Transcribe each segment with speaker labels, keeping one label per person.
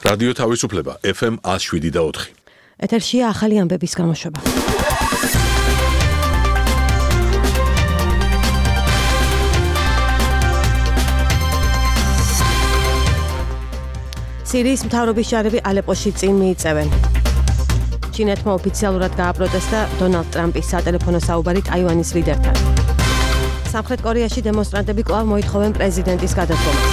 Speaker 1: რადიო თავისუფლება FM 107.4.
Speaker 2: ეთერშია ახალი ამბების გამოშვება. სირიის მთავრობის ჯარები ალეპოში წინ მიიწევენ. ჩინეთმა ოფიციალურად გააპროტესტა დონალდ ტრამპის სატელეფონო საუბარი ტაივანის ლიდერთან. სამხრეთ კორეაში დემონსტრანტები კვლავ მოითხოვენ პრეზიდენტის გადადგომას.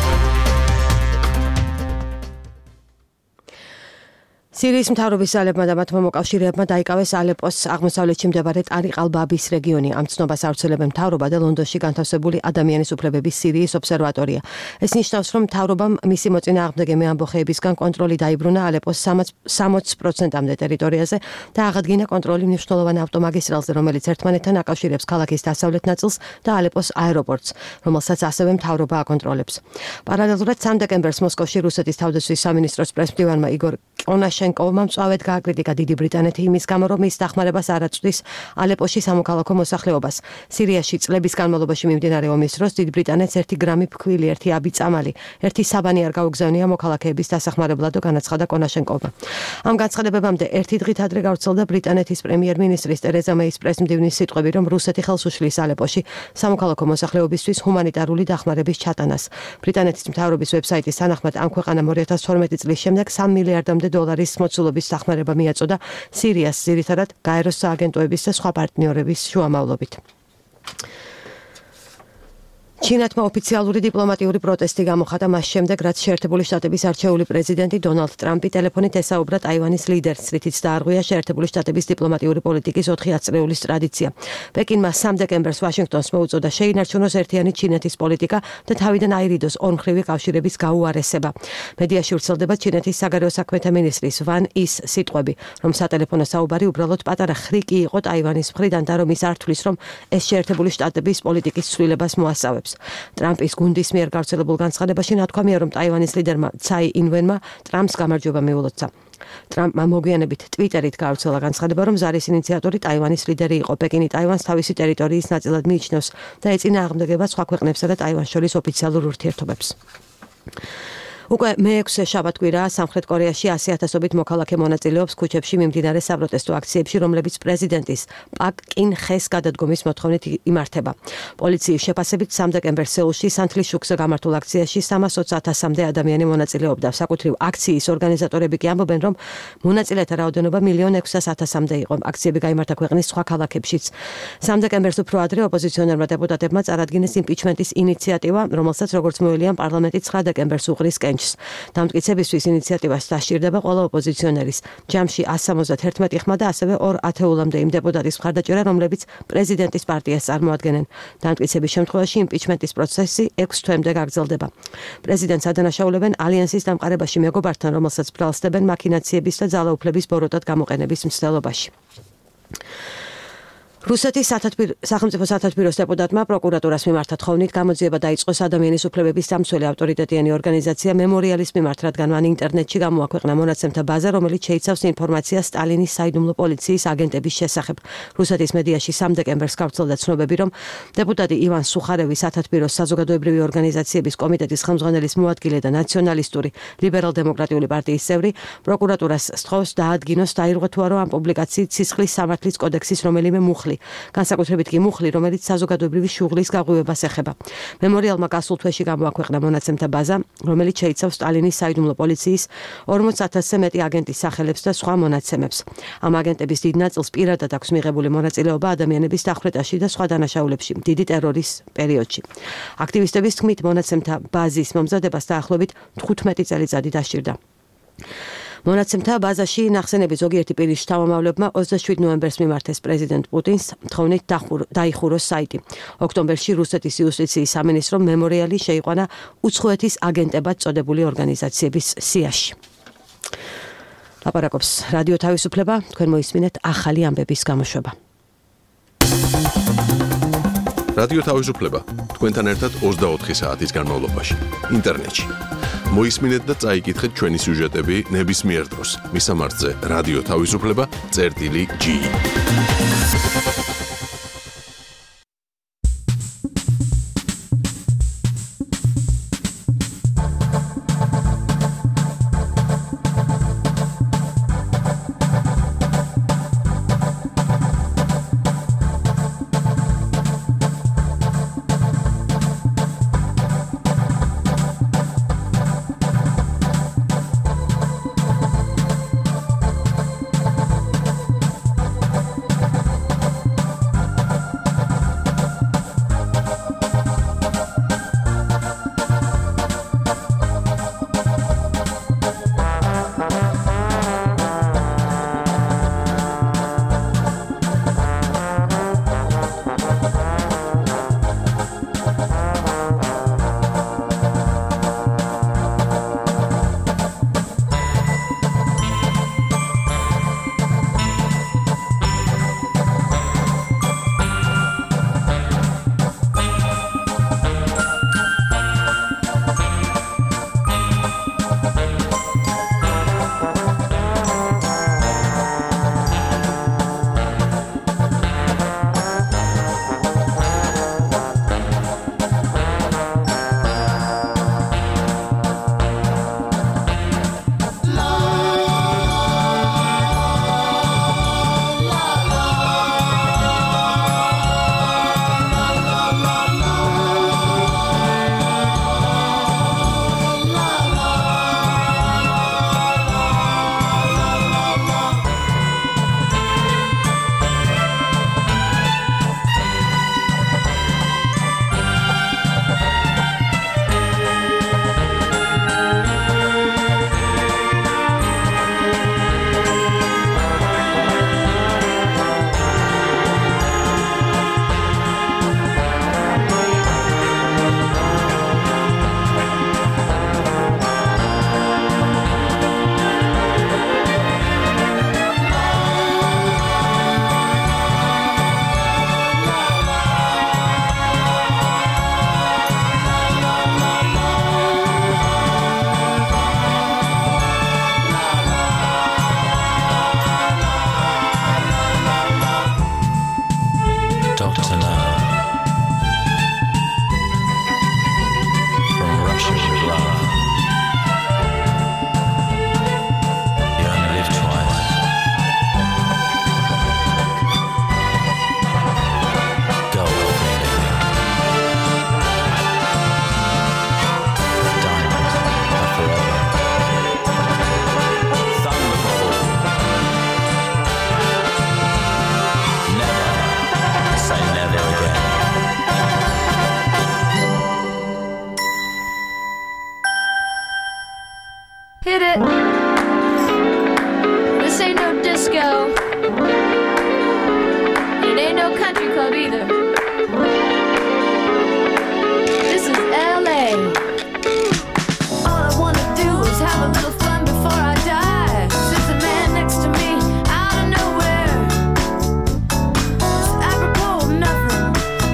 Speaker 2: სირიის მთავრობის ძალებმა და მათმა მოკავშირეებმა დაიკავეს ალეპოს აღმოსავლეთში მდებარე ტარიყ-ალ-ბაბის რეგიონი. ამ ცნობას ავრცელებენ მთავრობა და ლონდონში განთავსებული ადამიანის უფლებების სირიის ობსერვატორია. ეს ნიშნავს, რომ მთავრობამ მისი მოწინააღმდეგე ამბოხეებისგან კონტროლი დაიბრუნა ალეპოს 60%-მდე ტერიტორიაზე და აღადგინა კონტროლი მნიშვნელოვან ავტომაგისტრალზე, რომელიც ერთმანეთთან აკავშირებს ქალაქის დასავლეთ ნაწილს და ალეპოს აეროპორტს, რომელსაც ასევე მთავრობა აკონტროლებს. პარალელურად 3 დეკემბერს მოსკოვში რუსეთის თავდაცვის სამინისტროს პრესმდივანმა იგორ კონაშენკოვმა მწვავედ გააკრიტიკა დიდი ბრიტანეთი იმის გამო, რომ ის დახმარებას არ აწვდის ალეპოში სამოქალაქო მოსახლეობას. სირიაში წლების განმავლობაში მიმდინარე ომის დროს დიდ ბრიტანეთს 1 გრამი ფქვილი, 1 აბი წამალი, 1 საბანი არ გაუგზავნია მოქალაქეების დასახმარებლად, განაცხადა კონაშენკოვმა. ამ განცხადებებამდე 1 დღით ადრე გავრცელდა ბრიტანეთის პრემიერ-მინისტრის ტერეზა მეის პრესმდივნის სიტყვები, რომ რუსეთი ხელს უშლის ალეპოში სამოქალაქო მოსახლეობისთვის ჰუმანიტარული დახმარების ჩატანას. ბრიტანეთის მთავრობის ვებსაიტის თანახმად ამ ქვეყანამ 2012 წლის შემდეგ 3 მილიარდამდე დოლარის მოცულობის დახმარება მიაწოდა სირიას, ძირითადად გაეროს სააგენტოების და სხვა პარტნიორების შუამავლობით. ჩინეთმა ოფიციალური დიპლომატიური პროტესტი გამოხატა მას შემდეგ, რაც შეერთებული შტატების არჩეული პრეზიდენტი დონალდ ტრამპი ტელეფონით ესაუბრა ტაივანის ლიდერს, რითიც დაარღვია შეერთებული შტატების დიპლომატიური პოლიტიკის 4 ათწლეულის ტრადიცია. პეკინმა 3 დეკემბერს ვაშინგტონს მოუწოდა შეინარჩუნოს ერთიანი ჩინეთის პოლიტიკა და თავიდან აირიდოს ორმხრივი კავშირების გაუარესება. მედიაში ვრცელდება ჩინეთის საგარეო საქმეთა მინისტრის ვან ის სიტყვები, რომ სატელეფონო საუბარი უბრალოდ პატარა ხრიკი იყო ტაივანის მხრიდან და რომ ის არ თვლის, რომ ეს შეერთებული შტატების პოლიტიკის ცვლილებას მოასწავებს. ტრამპის გუნდის მიერ გავრცელებულ განცხადებაში ნათქვამია, რომ ტაივანის ლიდერმა ცაი ინვენმა ტრამპს გამარჯვება მიულოცა. ტრამპმა მოგვიანებით ტვიტერით გავრცელა განცხადება, რომ ზარის ინიციატორი ტაივანის ლიდერი იყო. პეკინი ტაივანს თავისი ტერიტორიის ნაწილად მიიჩნევს და ეწინააღმდეგება სხვა ქვეყნებსა და ტაივანს შორის ოფიციალურ ურთიერთობებს. უკვე მე-6 შაბათკვირაა სამხრეთ კორეაში 100,000-ობით მოქალაქე მონაწილეობს ქუჩებში მიმდინარე საპროტესტო აქციებში, რომლებიც პრეზიდენტის პაკ კინ ხეს გადადგომის მოთხოვნით იმართება. პოლიციის შეფასებით 3 დეკემბერს სეულში სანთლის შუქზე გამართულ აქციაში 320,000-მდე ადამიანი მონაწილეობდა. საკუთრივ აქციის ორგანიზატორები კი ამბობენ, რომ მონაწილეთა რაოდენობა 1,600,000-მდე იყო. აქციები გაიმართა ქვეყნის სხვა ქალაქებშიც. 3 დეკემბერს უფრო ადრე ოპოზიციონერმა დეპუტატებმა წარადგინეს იმპიჩმენტის ინიციატივა, რომელსაც როგორც მოელიან პარლამენტი 9 დეკემბერს უყრის კენჭს. დამტკიცებისთვის ინიციატივას დასჭირდება ყველა ოპოზიციონერის. ჯამში 171 ხმა და ასევე 2 ათეულამდე იმ დეპუტატის მხარდაჭერა, რომლებიც პრეზიდენტის პარტიას წარმოადგენენ. დამტკიცების შემთხვევაში იმპიჩმენტის პროცესი 6 თვემდე გაგრძელდება. პრეზიდენტს ადანაშაულებენ ალიანსის დამყარებაში მეგობართან, რომელსაც ბრალსდებენ მაქინაციების და ძალაუფლების ბოროტად გამოყენების მცდელობაში. რუსეთის სახელმწიფო სათათბიროს დეპუტატმა პროკურატურას მიმართ თხოვნით გამოძიება დაიწყო ადამიანის უფლებების დამცველი ავტორიტეტიანი ორგანიზაცია მემორიალის მიმართ, რადგან მან ინტერნეტში გამოაქვეყნა მონაცემთა ბაზა, რომელიც შეიცავს ინფორმაციას სტალინის საიდუმლო პოლიციის აგენტების შესახებ. რუსეთის მედიაში 3 დეკემბერს გავრცელდა ცნობები, რომ დეპუტატი ივან სუხარევი სათათბიროს საზოგადოებრივი ორგანიზაციების კომიტეტის ხელმძღვანელის მოადგილე და ნაციონალისტური ლიბერალ-დემოკრატიული პარტიის წევრი პროკურატურას სთხოვს დაადგინოს დაირღვა თუ არა ამ პუბლიკაციით სისხლის სამართლის კოდექსის რომელიმე მუხლი. განსაკუთრებით კი მუხლი, რომელიც საზოგადოებრივი შუღლის გაღვივებას ეხება. მემორიალმა გასულ თვეში გამოაქვეყნა მონაცემთა ბაზა, რომელიც შეიცავს სტალინის საიდუმლო პოლიციის 40,000-ზე მეტი აგენტის სახელებს და სხვა მონაცემებს. ამ აგენტების დიდ ნაწილს პირადად აქვს მიღებული მონაწილეობა ადამიანების დახვრეტაში და სხვა დანაშაულებში დიდი ტერორის პერიოდში. აქტივისტების თქმით, მონაცემთა ბაზის მომზადებას დაახლოებით 15 წელიწადი დასჭირდა. მონაცემთა ბაზაში ნახსენები ზოგიერთი პირის შთამომავლებმა 27 ნოემბერს მიმართეს პრეზიდენტ პუტინს თხოვნით დაიხუროს საიტი. ოქტომბერში რუსეთის იუსტიციის სამინისტრომ მემორიალი შეიყვანა უცხოეთის აგენტებად წოდებული ორგანიზაციების სიაში. ლაპარაკობს რადიო თავისუფლება, თქვენ მოისმინეთ ახალი ამბების გამოშვება.
Speaker 1: რადიო თავისუფლება, თქვენთან ერთად 24 საათის განმავლობაში, ინტერნეტში. მოისმინეთ და წაიკითხეთ ჩვენი სიუჟეტები ნებისმიერ დროს. მისამართზე რადიო თავისუფლება.g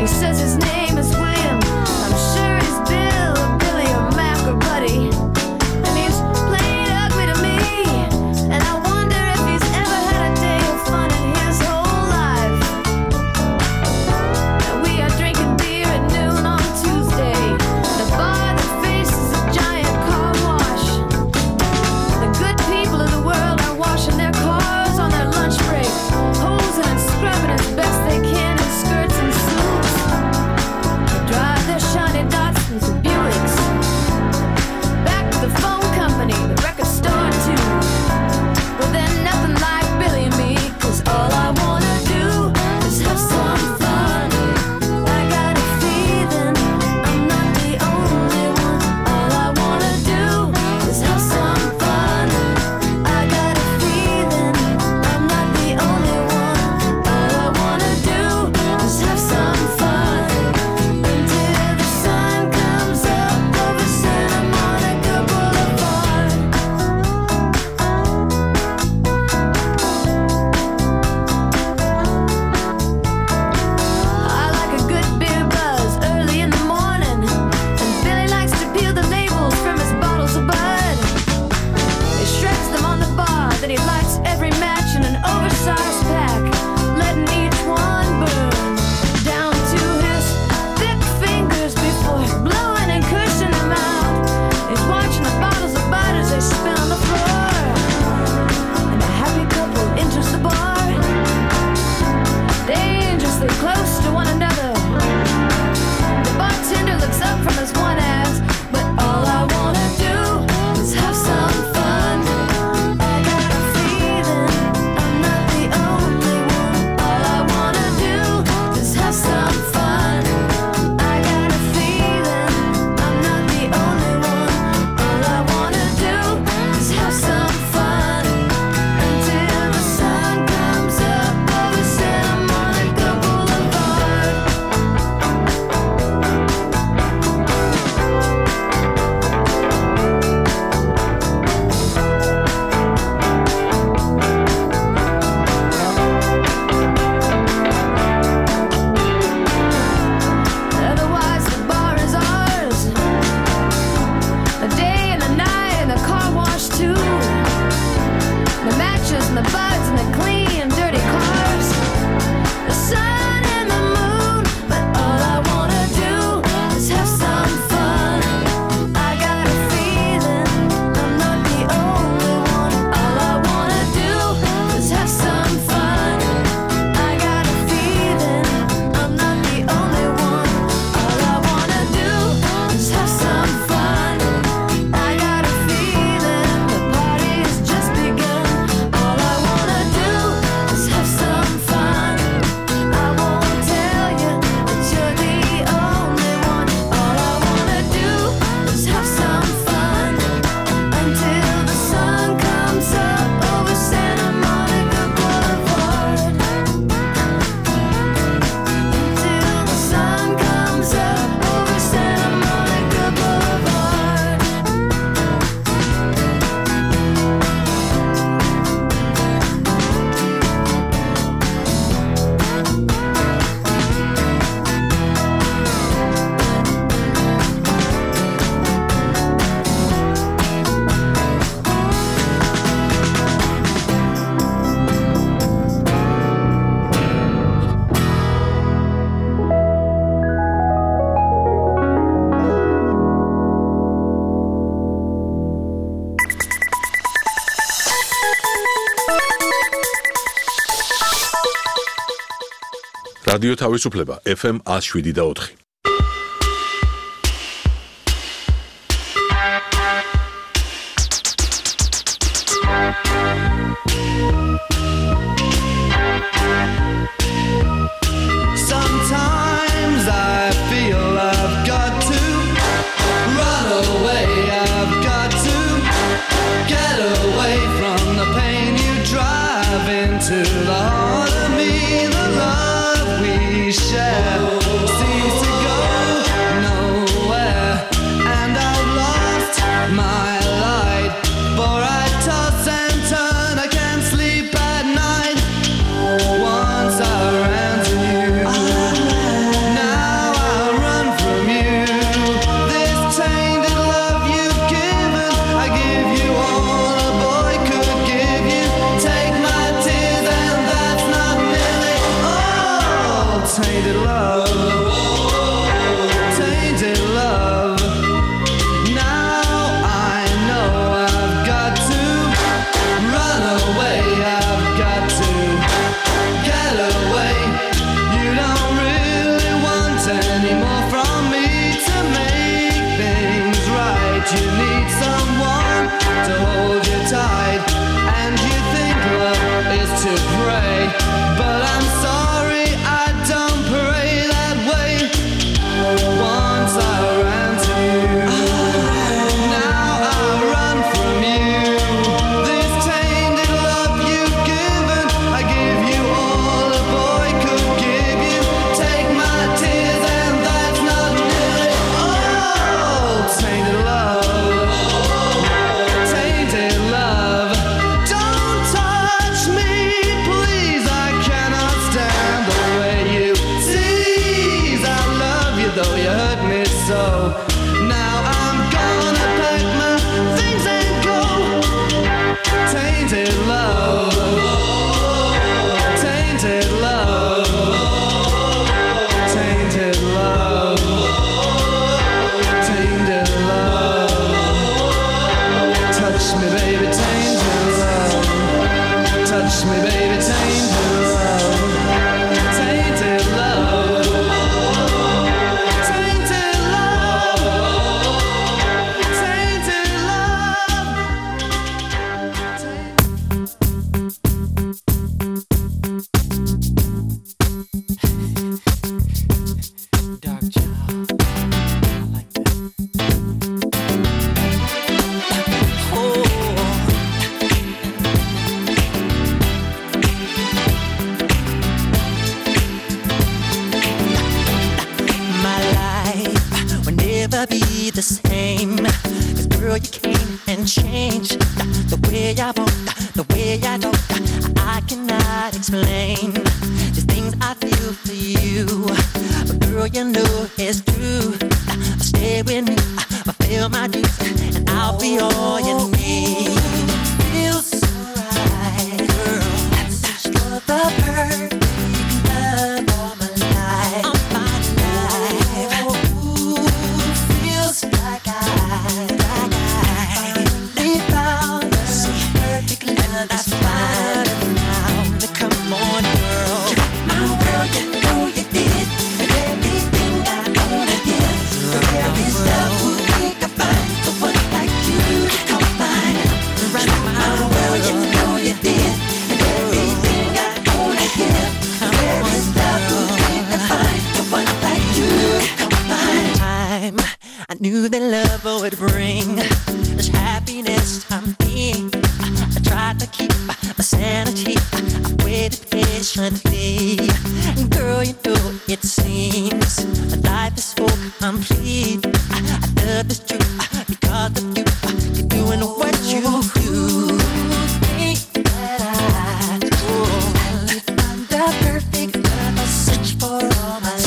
Speaker 3: says his name is William. I'm sure he's Bill or Billy or Mac or Buddy. And he's played ugly to me. And I wonder if he's ever had a day of fun in his whole life. And we are drinking beer at noon on Tuesday. The bar that faces a giant car wash. The good people of the world are washing their cars on their lunch break, hosing and scrubbing as best they can in skirts and suits. They drive their shiny Datsuns and Buicks back to the phone company, the record store too. But they're nothing like Billy and me, 'cause all I wanna do is have some fun. I got a feeling I'm not the only one. All I wanna do is have some fun. I got a feeling I'm not the only one. All I wanna do is have some fun until the sun comes up over Santa Monica Boulevard. I like a good beer buzz early in the morning, and Billy likes to peel the labels from his bottles of Bud. He shreds them on the bar, then he lights every match in an oversized pack, letting each one burn down to his thick fingers before blowing and cushing them out. He's watching the bottles of Bud as they spin on the floor, and a happy couple enters the bar, dangerously close to one another. The bartender looks up from his one ass, but all I wanna do is have some fun. I got a feeling I'm not the only one. All I wanna do is have some fun. I got a feeling I'm not the only one. All I wanna do is have some fun until the sun comes up over Santa Monica Boulevard. Otherwise the bar is ours, the day and the night and the car wash too, the matches and the buds and the clean dirty cars, the sun and the moon. But all I wanna do is have some fun. I got a feeling I'm not the only one. All I wanna do is have some fun. I got a feeling I'm not the only one. All I wanna do is have some fun. I got a feeling the party has just begun. All I wanna do is have some fun. I won't tell you that you're the only one. All I wanna do is have some fun until the sun comes up over Santa Monica Boulevard. Until the sun comes up over Santa Monica Boulevard.
Speaker 1: რადიო თავისუფლება FM 107.4.
Speaker 4: Sometimes I feel I've got to run away. I've got to get away from the pain you drive into the heart of me. The love we share seems to go nowhere, and I've lost my light. For I toss and turn, I can't sleep at night. Once I ran to
Speaker 5: dark child. I like that.
Speaker 6: My life will never be the same. 'Cause girl, you came and changed the way I walk, the way I talk. I cannot explain the things I feel for you. But girl, you know it's true. Stay with me, fulfill my dreams, and I'll be all you need. Feels so right, girl. That's such the perfect love all my life. All my life. Ooh, feels like I finally found the perfect love. That's fine now. Come on, girl. My world, you know you did. And everything I own again. There is love who we can find. Someone like you to come find. My world, you know you did. And everything I own again. There is love who we can find. Someone like you to come find. Time I knew that love would bring this happiness to me. I tried to keep my sanity. I waited patiently. Girl, you know it seems life is so complete. I love this truth because of you. You're doing what you do. Think that I found the perfect love. I search for all my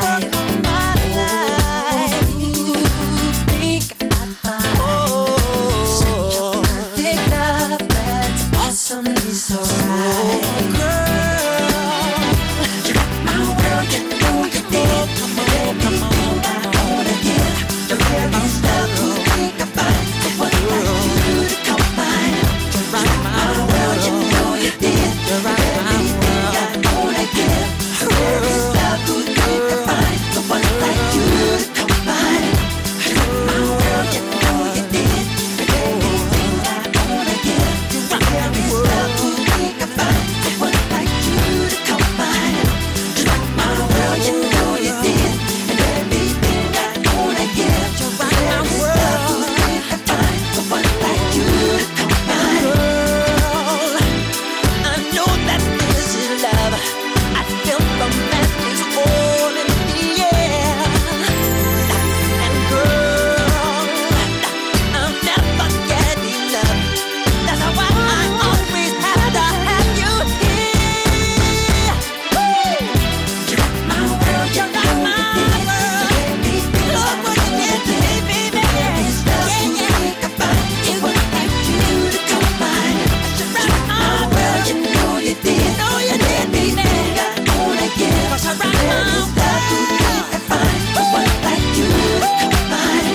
Speaker 6: life. You think I found such a perfect love that's awesomely so right. Girl, you rock my world, you know you did. Everything I wanna give. There is love who we can find. Someone like you to come find. You rock my world, you know you did. Everything I wanna give. There is love who we can find. Someone like you to come find. You rock my world, you know you did. Everything I wanna give. There is love who we can find. Someone like you to come find. You rock my world, you know you did. And everything I wanna give. There is love who we can find. Someone like you to come find. Girl, I know that this is love. I feel romance is all in the air. And girl, I'll never get enough. That's why I always have to have you here. You rock my world, you rock my world. Look what you did to me, baby. There is love who we can find. Someone like you to come find. You rock my world, you know you did. And everything I wanna give. There is love who we can find. Someone like you to come find.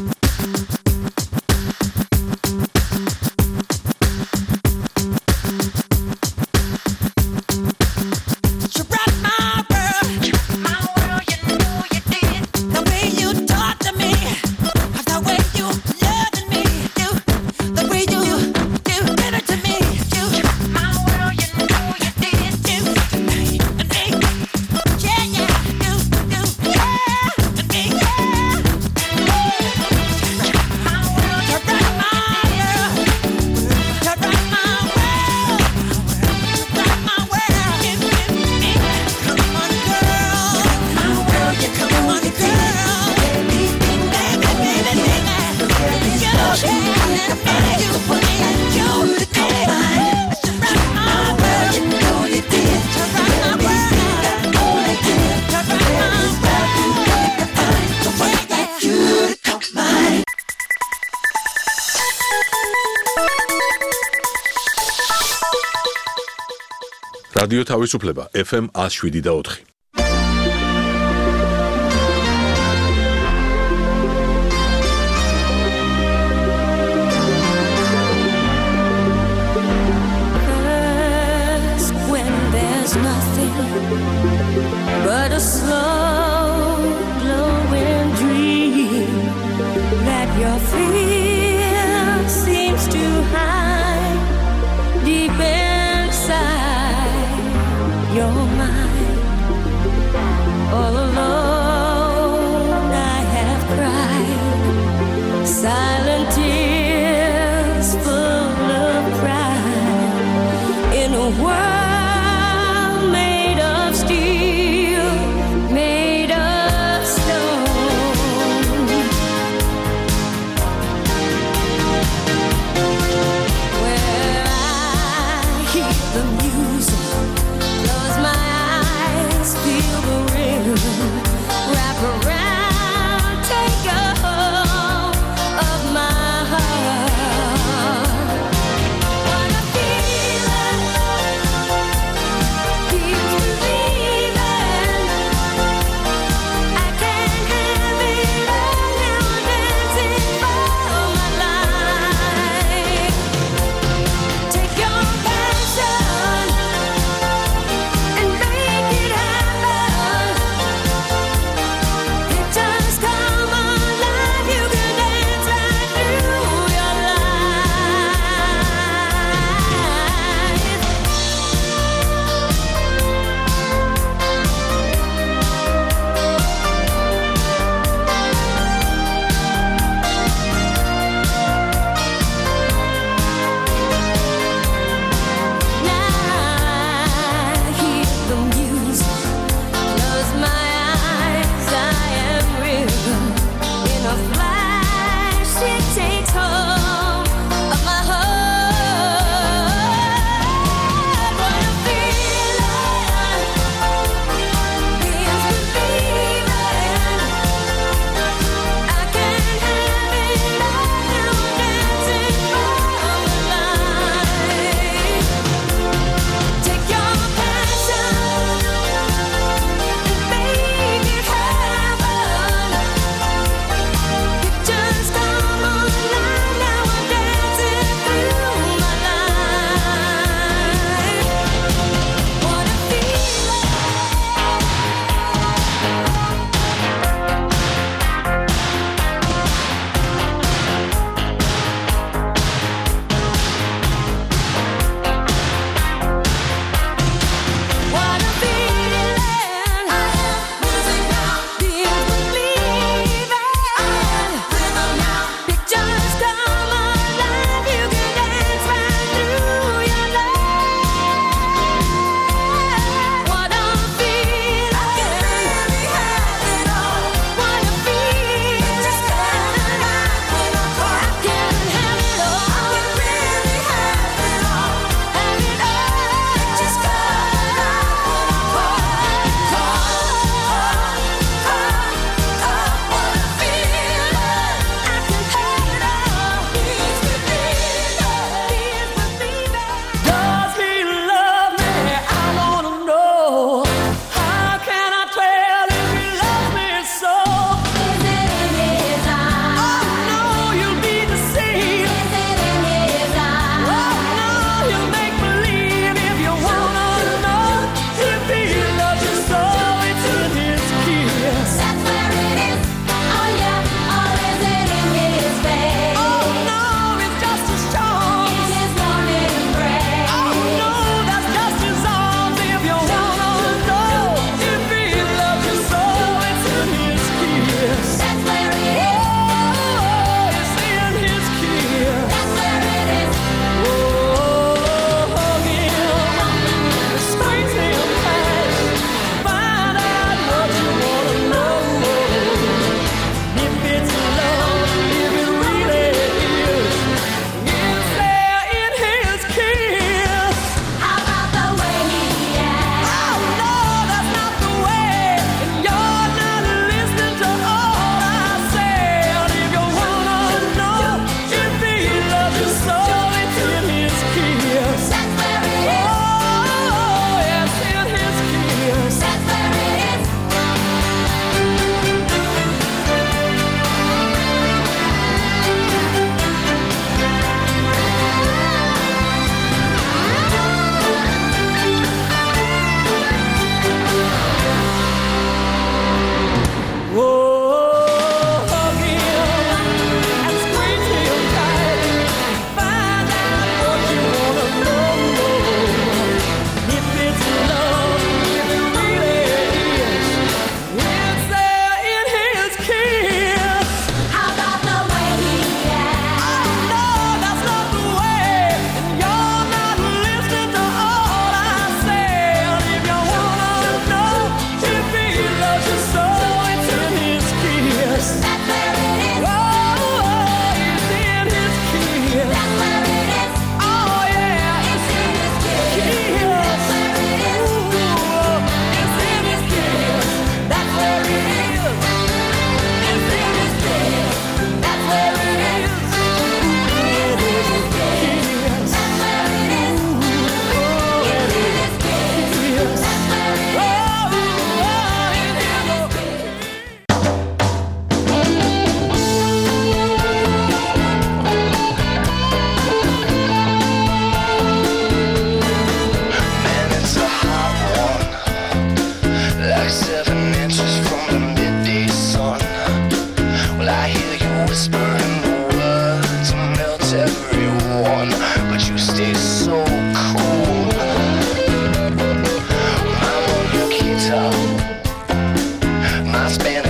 Speaker 6: You rock my world, you know you did. The way you talk to me, the way you loved me, the way you did it to me. You rock my world, you know you did. And me, yeah, yeah, yeah, and me, yeah. You rock my world, you rock my world, you rock my world. Rock my world, come on, girl. My world, you come on, girl. Everything, baby, baby, baby. You, to come find. Rock my world, you know you did. Rock my world, rock my world. Someone like you to come find.
Speaker 1: რადიო თავისუფლება FM 107.4.
Speaker 3: When there's nothing but a slow glowing dream that your fear seems to hide deep inside your mind.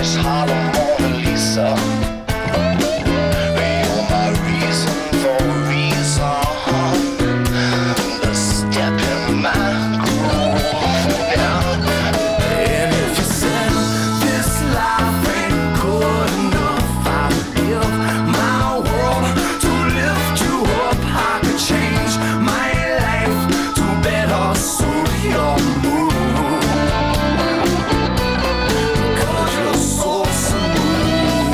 Speaker 7: Paris, Harlem, Mona Lisa. You're my reason for a reason. The step in my groove now. And if you said this life ain't good enough, I'd give my world to lift you up. I could change my life to better suit your mood. Cause you're so smooth.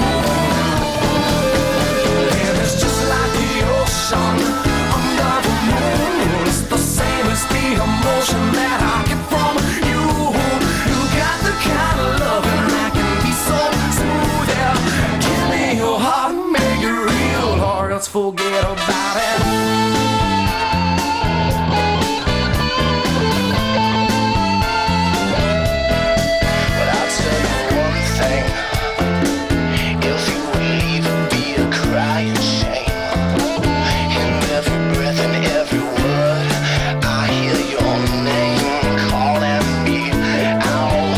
Speaker 7: And it's just like the ocean under the moon. It's the same as the emotion that I get from you. You got the kind of loving that can be so smooth. Yeah. Give me your heart and make it real, or else forget about it. But I'll tell you one thing. If you would leave, it'd be a crying shame. In every breath and every word, I hear your name calling me out.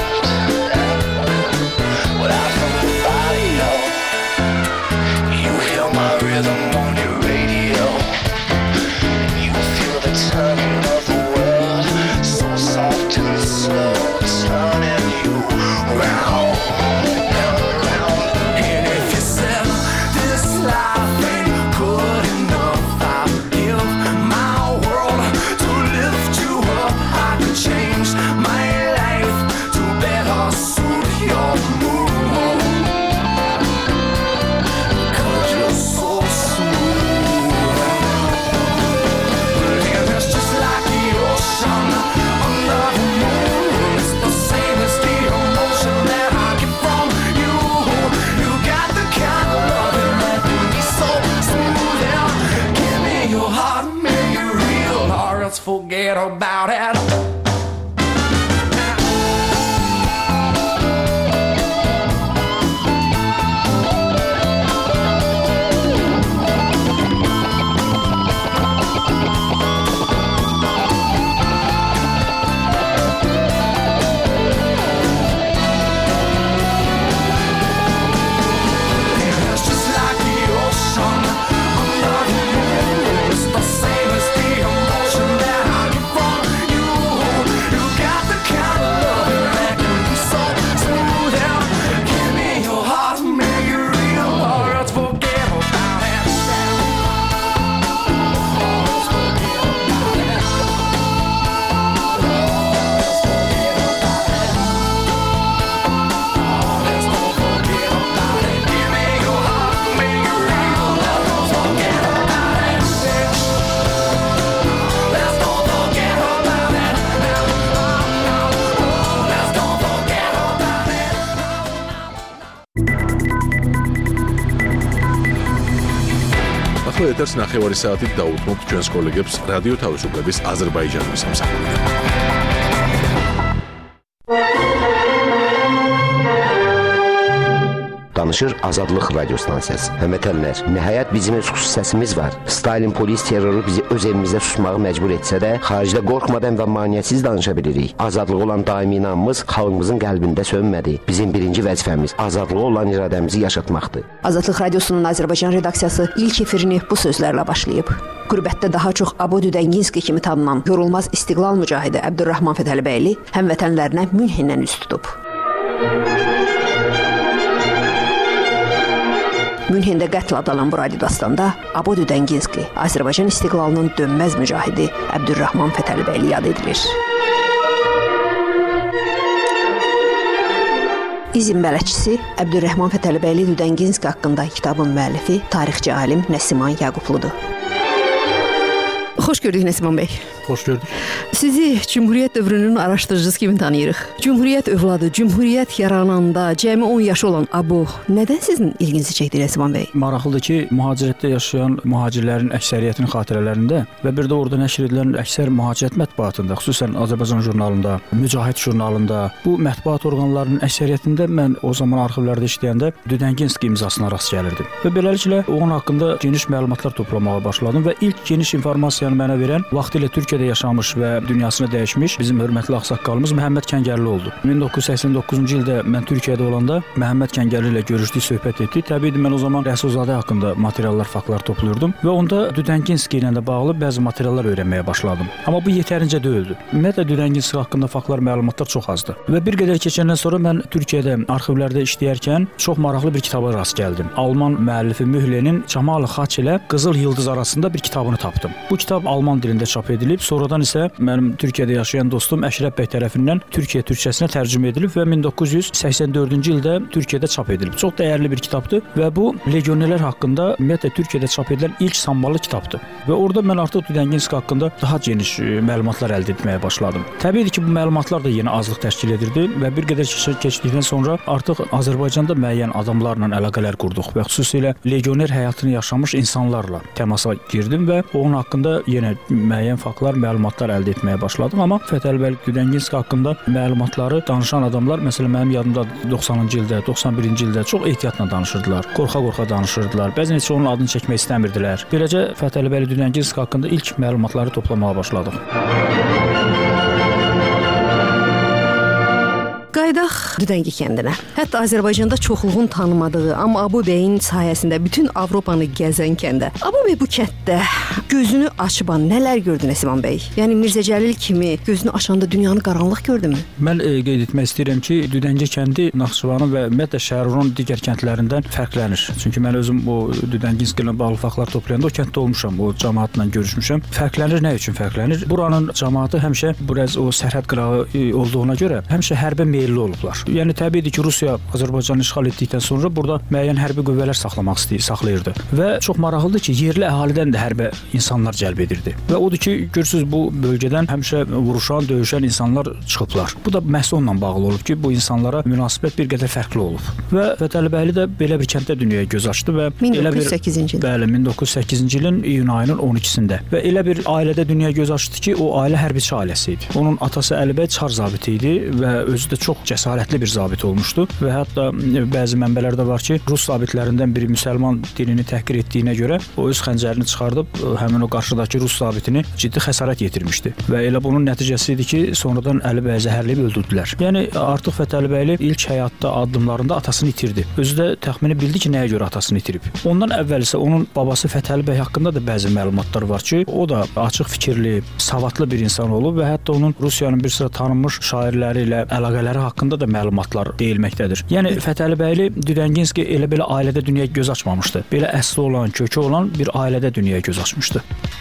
Speaker 7: Without from the radio, you hear my rhythm on your radio. You feel the turning of the world, so soft and slow, turning you round and round. And if you said this life ain't good enough, I'd give my world to lift you up. I could change my life to better suit your mood. Cause you're so smooth. And it's just like the ocean under the moon. It's the same as the emotion that I get from you. You got the kind of loving that can be so smooth. Yeah. Give me your heart, make it real, or else forget about it. It's just like the ocean under the moon. It's the same as the emotion that I get from you. You got the kind of loving that can be so smooth. Yeah. Give me your heart, make it real, or else forget about it. Let's don't forget about it. Give me your heart, make it real, let's don't forget about it. Let's don't forget about it. Let's don't forget about it.
Speaker 1: ახლა ეთერს ნახევარი საათით დაუთმობთ ჩვენს კოლეგებს რადიო თავისუფლების აზერბაიჯანის მსახურიდან.
Speaker 8: Danışır Azadlıq Radio stansiyası. Həmətənlər, nəhayət bizim öz xüsusi səsimiz var. Stalin polis terroru bizi öz evimizdə susmağı məcbur etsə də, xaricdə qorxmadan və maneəsiz danışa bilirik. Azadlığa olan daimi inamımız xalqımızın qəlbində sönmədi. Bizim birinci vəzifəmiz azadlığa olan iradəmizi yaşatmaqdır.
Speaker 9: Azadlıq Radiosunun Azərbaycan redaksiyası ilk efirini bu sözlərlə başlayıb. Qürbətdə daha çox Abodi Dənginski kimi tanınan yorulmaz istiqlal mücahidi Əbdürrahman Fətəlibəyli həmvətənlərinə Münhendən üz tutub. Münhendə qətl adalan bu radio dastanda Abodi Dənginski, Azərbaycan istiqlalının dönməz mücahidi Əbdürrahman Fətəlibəyli yad edilir. İzin bələdçisi Əbdürrahman Fətəlibəyli Dənginski haqqında kitabın müəllifi tarixçi alim Nəsiman Yaqubludur. Xoş gördük Nəsiman bəy.
Speaker 10: Xoş gördük.
Speaker 9: Sizi Cümhuriyyət dövrünün araşdırıcısı kimi tanıyırıq. Cümhuriyyət övladı, Cümhuriyyət yarananda cəmi 10 yaşı olan Abo nədən sizin ilginizi çəkdi Nəsiman bəy?
Speaker 10: Maraqlıdır ki, mühacirətdə yaşayan mühacirlərin əksəriyyətinin xatirələrində və bir də orada nəşr edilən əksər mühacirət mətbuatında, xüsusən Azərbaycan jurnalında, Mücahid jurnalında, bu mətbuat orqanlarının əksəriyyətində mən o zaman arxivlərdə işləyəndə Dənginski imzasına rast gəlirdim. Və beləliklə onun haqqında geniş məlumatlar toplamağa başladım və ilk geniş informasiyanı mənə verən vaxtilə Türkiyə Türkiyədə yaşamış və dünyasını dəyişmiş bizim hörmətli ağsaqqalımız Məhəmməd Kəngərli oldu. 1989-cu ildə mən Türkiyədə olanda Məhəmməd Kəngərli ilə görüşdük, söhbət etdik. Təbii mən o zaman Rəsulzadə haqqında materiallar, faktlar topluyordum və onda Düdənginski ilə də bağlı bəzi materiallar öyrənməyə başladım. Amma bu yetərincə deyildi. Ümumiyyətlə Düdənginski haqqında faktlar, məlumatlar çox azdır. Və bir qədər keçəndən sonra mən Türkiyədə arxivlərdə işləyərkən çox maraqlı bir kitaba rast gəldim. Alman müəllifi Mühlenin Cəmal Xaç ilə Qızıl Yıldız arasında bir kitabını tapdım. Bu kitab alman dilində çap edilib, sonradan isə mənim Türkiyədə yaşayan dostum Əşrəf bəy tərəfindən Türkiyə türkçəsinə tərcümə edilib və 1984-cü ildə Türkiyədə çap edilib. Çox dəyərli bir kitabdır və bu legionerlər haqqında ümumiyyətlə Türkiyədə çap edilən ilk sammalı kitabdır. Və orada mən artıq Düdənginski haqqında daha geniş məlumatlar əldə etməyə başladım. Təbii ki, bu məlumatlar da yenə azlıq təşkil edirdi və bir qədər keçdikdən sonra artıq Azərbaycanda müəyyən adamlarla əlaqələr qurduq və xüsusilə legioner həyatını yaşamış insanlarla təmasa girdim və onun haqqında yenə müəyyən faktlar, məlumatlar əldə etməyə başladım. Amma Fətəli Düdənginski haqqında məlumatları danışan adamlar, məsələn mənim yadımda 90-cı ildə, 91-ci ildə çox ehtiyatla danışırdılar, qorxa-qorxa danışırdılar. Bəzən heç onun adını çəkmək istəmirdilər. Beləcə Fətəli Düdənginski haqqında ilk məlumatları toplamağa başladıq.
Speaker 9: Qaydaq Düdəngi kəndinə. Hətta Azərbaycanda çoxluğun tanımadığı, amma Abu bəyin sayəsində bütün Avropanı gəzən kəndə. Abu bəy bu kənddə gözünü açıban nələr gördü Nəsiban bəy? Yəni Mirzə Cəlil kimi gözünü açanda dünyanı qaranlıq gördümü?
Speaker 10: Mən qeyd etmək istəyirəm ki, Düdəngi kəndi Naxçıvanın və ümumiyyətlə Şərurun digər kəndlərindən fərqlənir. Çünki mən özüm o Düdənginski ilə bağlı faktlar toplayanda o kənddə olmuşam, o cəmaatla görüşmüşəm. Fərqlənir, nə üçün fərqlənir? Buranın cəmaatı həmişə biraz o sərhəd qırağı olduğuna görə həmişə hərbə meyilli olublar. Yəni təbiidir ki, Rusiya Azərbaycanı işğal etdikdən sonra burada müəyyən hərbi qüvvələr saxlayırdı və çox maraqlıdır ki, yerli əhalidən də hərbə insanlar cəlb edirdi. Və odur ki, görürsüz bu bölgədən həmişə vuruşan, döyüşən insanlar çıxıblar. Bu da məhz onunla bağlı olub ki, bu insanlara münasibət bir qədər fərqli olub. Və Fətəli bəyli də belə bir kənddə dünyaya göz açdı və
Speaker 9: 1908-ci il.
Speaker 10: Bəli, 1908-ci ilin iyun ayının 12-sində. Və elə bir ailədə dünyaya göz açdı ki, o ailə hərbiçi ailəsi idi. Onun atası Əli bəy çar zabiti idi və özü də çox cəsarətli bir zabit olmuşdu və hətta bəzi mənbələrdə var ki, Rus zabitlərindən biri müsəlman dinini təhqir etdiyinə görə o öz xəncərini çıxardıb həmin o qarşıdakı Rus zabitini ciddi xəsarət yetirmişdi və elə bunun nəticəsi idi ki, sonradan Əli bəy zəhərləyib öldürdülər. Yəni artıq Fətəli bəyli ilk həyatda addımlarında atasını itirdi. Özü də təxmini bildi ki, nəyə görə atasını itirib. Ondan əvvəl isə onun babası Fətəli bəy haqqında da bəzi məlumatlar var ki, o da açıq fikirli, savadlı bir insan olub və hətta onun Rusiyanın bir sıra tanınmış şairləri ilə əlaqələri haqqında da məlumatlar deyilməkdədir. Yəni Fətəli bəyli Düdənginski elə belə ailədə dünyaya göz açmamışdı. Belə əsli olan, kökü olan bir ailədə dünyaya göz açmışdı.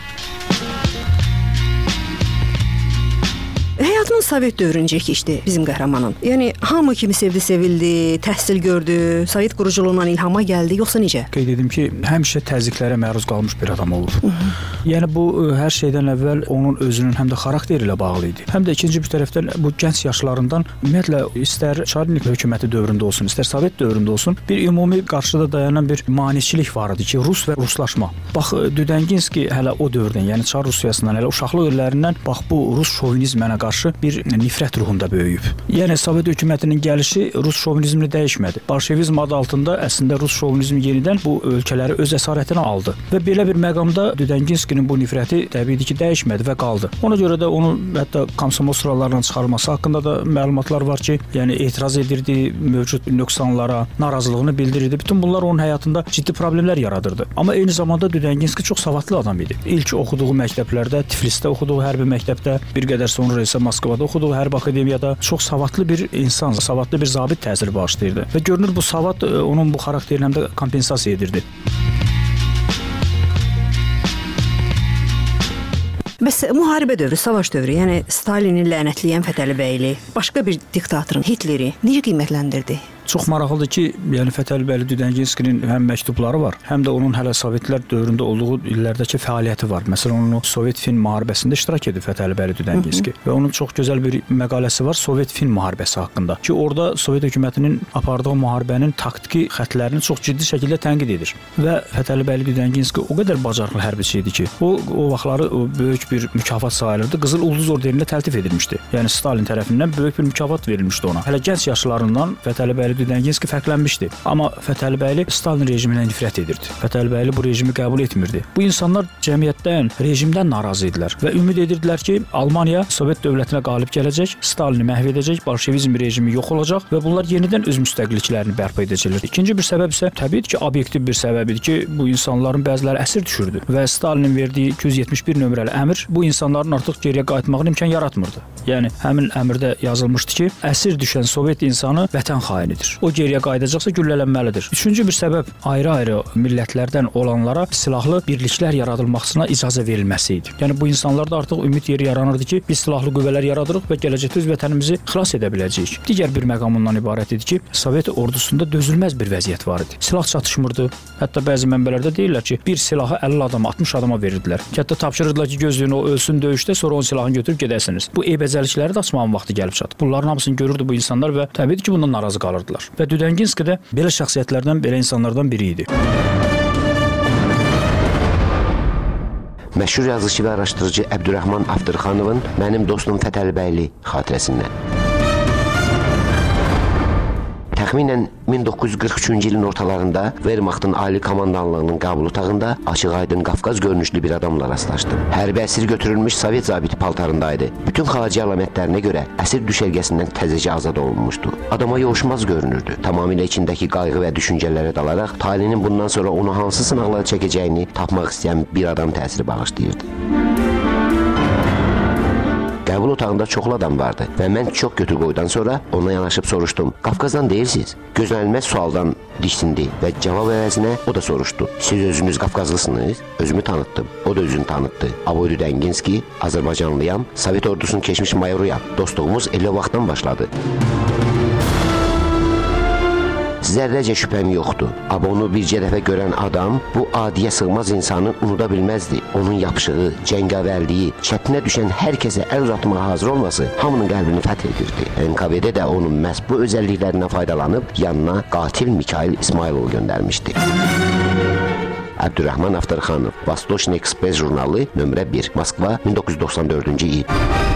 Speaker 9: Həyatının Sovet dövrüncə keçdi bizim qəhrəmanın. Yəni hamı kimi sevdi, sevildi, təhsil gördü, Sovet quruculuğundan ilhama gəldi, yoxsa necə?
Speaker 10: Qeyd edim ki, həmişə təzyiqlərə məruz qalmış bir adam olub. Yəni bu hər şeydən əvvəl onun özünün həm də xarakteri ilə bağlı idi. Həm də ikinci bir tərəfdən bu gənc yaşlarından ümumiyyətlə istər Çarlik hökuməti dövründə olsun, istər Sovet dövründə olsun, bir ümumi qarşıda dayanan bir maneçilik var idi ki, Rus və ruslaşma. Bax Düdənginski hələ o dövrdən, yəni Çar Rusiyasından, hələ uşaqlıq illərindən bax bu Rus şovinizminə qarşı bir nifrət ruhunda böyüyüb. Yəni Sovet hökumətinin gəlişi Rus şovinizmini dəyişmədi. Bolşevizm adı altında əslində Rus şovinizmi yenidən bu ölkələri öz əsarətinə aldı və belə bir məqamda Düdənginskinin bu nifrəti təbii ki, dəyişmədi və qaldı. Ona görə də onun hətta komsomol sıralarından çıxarılması haqqında da məlumatlar var ki, yəni etiraz edirdi mövcud nöqsanlara, narazılığını bildirirdi. Bütün bunlar onun həyatında ciddi problemlər yaradırdı. Amma eyni zamanda Düdənginski çox savadlı adam idi. İlk oxuduğu məktəblərdə, Tiflisdə oxuduğu hərbi məktəbdə, bir qədər sonra isə Moskvada oxuduğu hərbi akademiyada çox savadlı bir insan, savadlı bir zabit təsiri bağışlayırdı. Və görünür bu savad onun bu xarakterini həm də kompensasiya edirdi.
Speaker 9: Bəs müharibə dövrü, savaş dövrü, yəni Stalini lənətləyən Fətəli bəyli, başqa bir diktatorun, Hitleri necə qiymətləndirdi?
Speaker 10: Çox maraqlıdır ki, yəni Fətəli bəyli Düdənginskinin həm məktubları var, həm də onun hələ Sovetlər dövründə olduğu illərdəki fəaliyyəti var. Məsələn, onun Sovet-Fin müharibəsində iştirak edir Fətəli bəyli Düdənginski və onun çox gözəl bir məqaləsi var Sovet-Fin müharibəsi haqqında ki, orada Sovet hökumətinin apardığı müharibənin taktiki xəttlərini çox ciddi şəkildə tənqid edir. Və Fətəli bəyli Düdənginski o qədər bacarıqlı hərbiçi idi ki, o vaxtları böyük bir mükafat sayılırdı. Qızıl Ulduz ordenilə təltif edilmişdi. Yəni Stalin tərəfindən böyük bir mükafat verilmişdi ona. Hələ gənc yaşlarından Fətəli bəyli Fətəlibəyli Düdənginski fərqlənmişdi. Amma Fətəlibəyli Stalin rejimindən nifrət edirdi. Fətəlibəyli bu rejimi qəbul etmirdi. Bu insanlar cəmiyyətdən, rejimdən narazı idilər və ümid edirdilər ki, Almaniya Sovet dövlətinə qalib gələcək, Stalini məhv edəcək, bolşevizm rejimi yox olacaq və bunlar yenidən öz müstəqilliklərini bərpa edəcəklər. İkinci bir səbəb isə təbii ki, obyektiv bir səbəb idi ki, bu insanların bəziləri əsir düşürdü və Stalinin verdiyi 271 nömrəli əmr bu insanların artıq geriyə qayıtmağına imkan yaratmırdı. Yəni həmin əmrdə yazılmışdı ki, əsir düşən Sovet insanı vətən xainidir. O geriyə qayıdacaqsa güllələnməlidir. Üçüncü bir səbəb ayrı-ayrı millətlərdən olanlara silahlı birliklər yaradılmasına icazə verilməsi idi. Yəni bu insanlarda artıq ümid yeri yaranırdı ki, biz silahlı qüvvələr yaradırıq və gələcəkdə öz vətənimizi xilas edə biləcəyik. Digər bir məqam ondan ibarət idi ki, Sovet ordusunda dözülməz bir vəziyyət var idi. Silah çatışmırdı. Hətta bəzi mənbələrdə deyirlər ki, bir silahı 50 adama, 60 adama verirdilər. Hətta tapşırırdılar ki, gözləyin o ölsün döyüşdə, sonra onun silahını götürüb gedəsiniz. Bu eybəcəlikləri də açmağın vaxtı gəlib çatdı. Bunların hamısını görürdü bu insanlar və təbii ki, bundan narazı qalırdılar. Və Düdənginski də belə şəxsiyyətlərdən, belə insanlardan biri idi.
Speaker 8: Məşhur yazıcı və araşdırıcı Əbdürrəhman Aftırxanovun Mənim dostum Fətəlibəyli xatirəsindən. Təxminən 1943-cü ilin ortalarında Wehrmachtın ali komandanlığının qəbul otağında açıq-aydın Qafqaz görünüşlü bir adamla rastlaşdım. Hərbi əsir götürülmüş Sovet zabiti paltarındaydı. Bütün xarici əlamətlərinə görə əsir düşərgəsindən təzəcə azad olunmuşdu. Adama yovuşmaz görünürdü. Tamamilə içindəki qayğı və düşüncələrə dalaraq talinin bundan sonra onu hansı sınaqlar çəkəcəyini tapmaq istəyən bir adam təsiri bağışlayırdı. Qəbul otağında çoxlu adam vardı və mən çox götür-qoydan sonra ona yanaşıb soruşdum. Qafqazdan deyilsiniz? Gözlənilməz sualdan diksindi və cavab əvəzinə o da soruşdu. Siz özünüz Qafqazlısınız? Özümü tanıtdım. O da özünü tanıtdı. Avoy Düdənginski, Azərbaycanlıyam, Sovet ordusunun keçmiş mayoruyam. Dostluğumuz elə vaxtdan başladı. Zərrəcə şübhəm yoxdur. Amma onu bircə dəfə görən adam bu adiyə sığmaz insanı unuda bilməzdi. Onun yapışığı, cəngavərliyi, çətinə düşən hər kəsə əl uzatmağa hazır olması hamının qəlbini fəth edirdi. NKVD də onun məhz bu özəlliklərindən faydalanıb yanına qatil Mikhail İsmayılov göndərmişdi. Əbdürrəhman Aftırxanov, Vostochny Express jurnalı, nömrə 1, Moskva, 1994-cü il.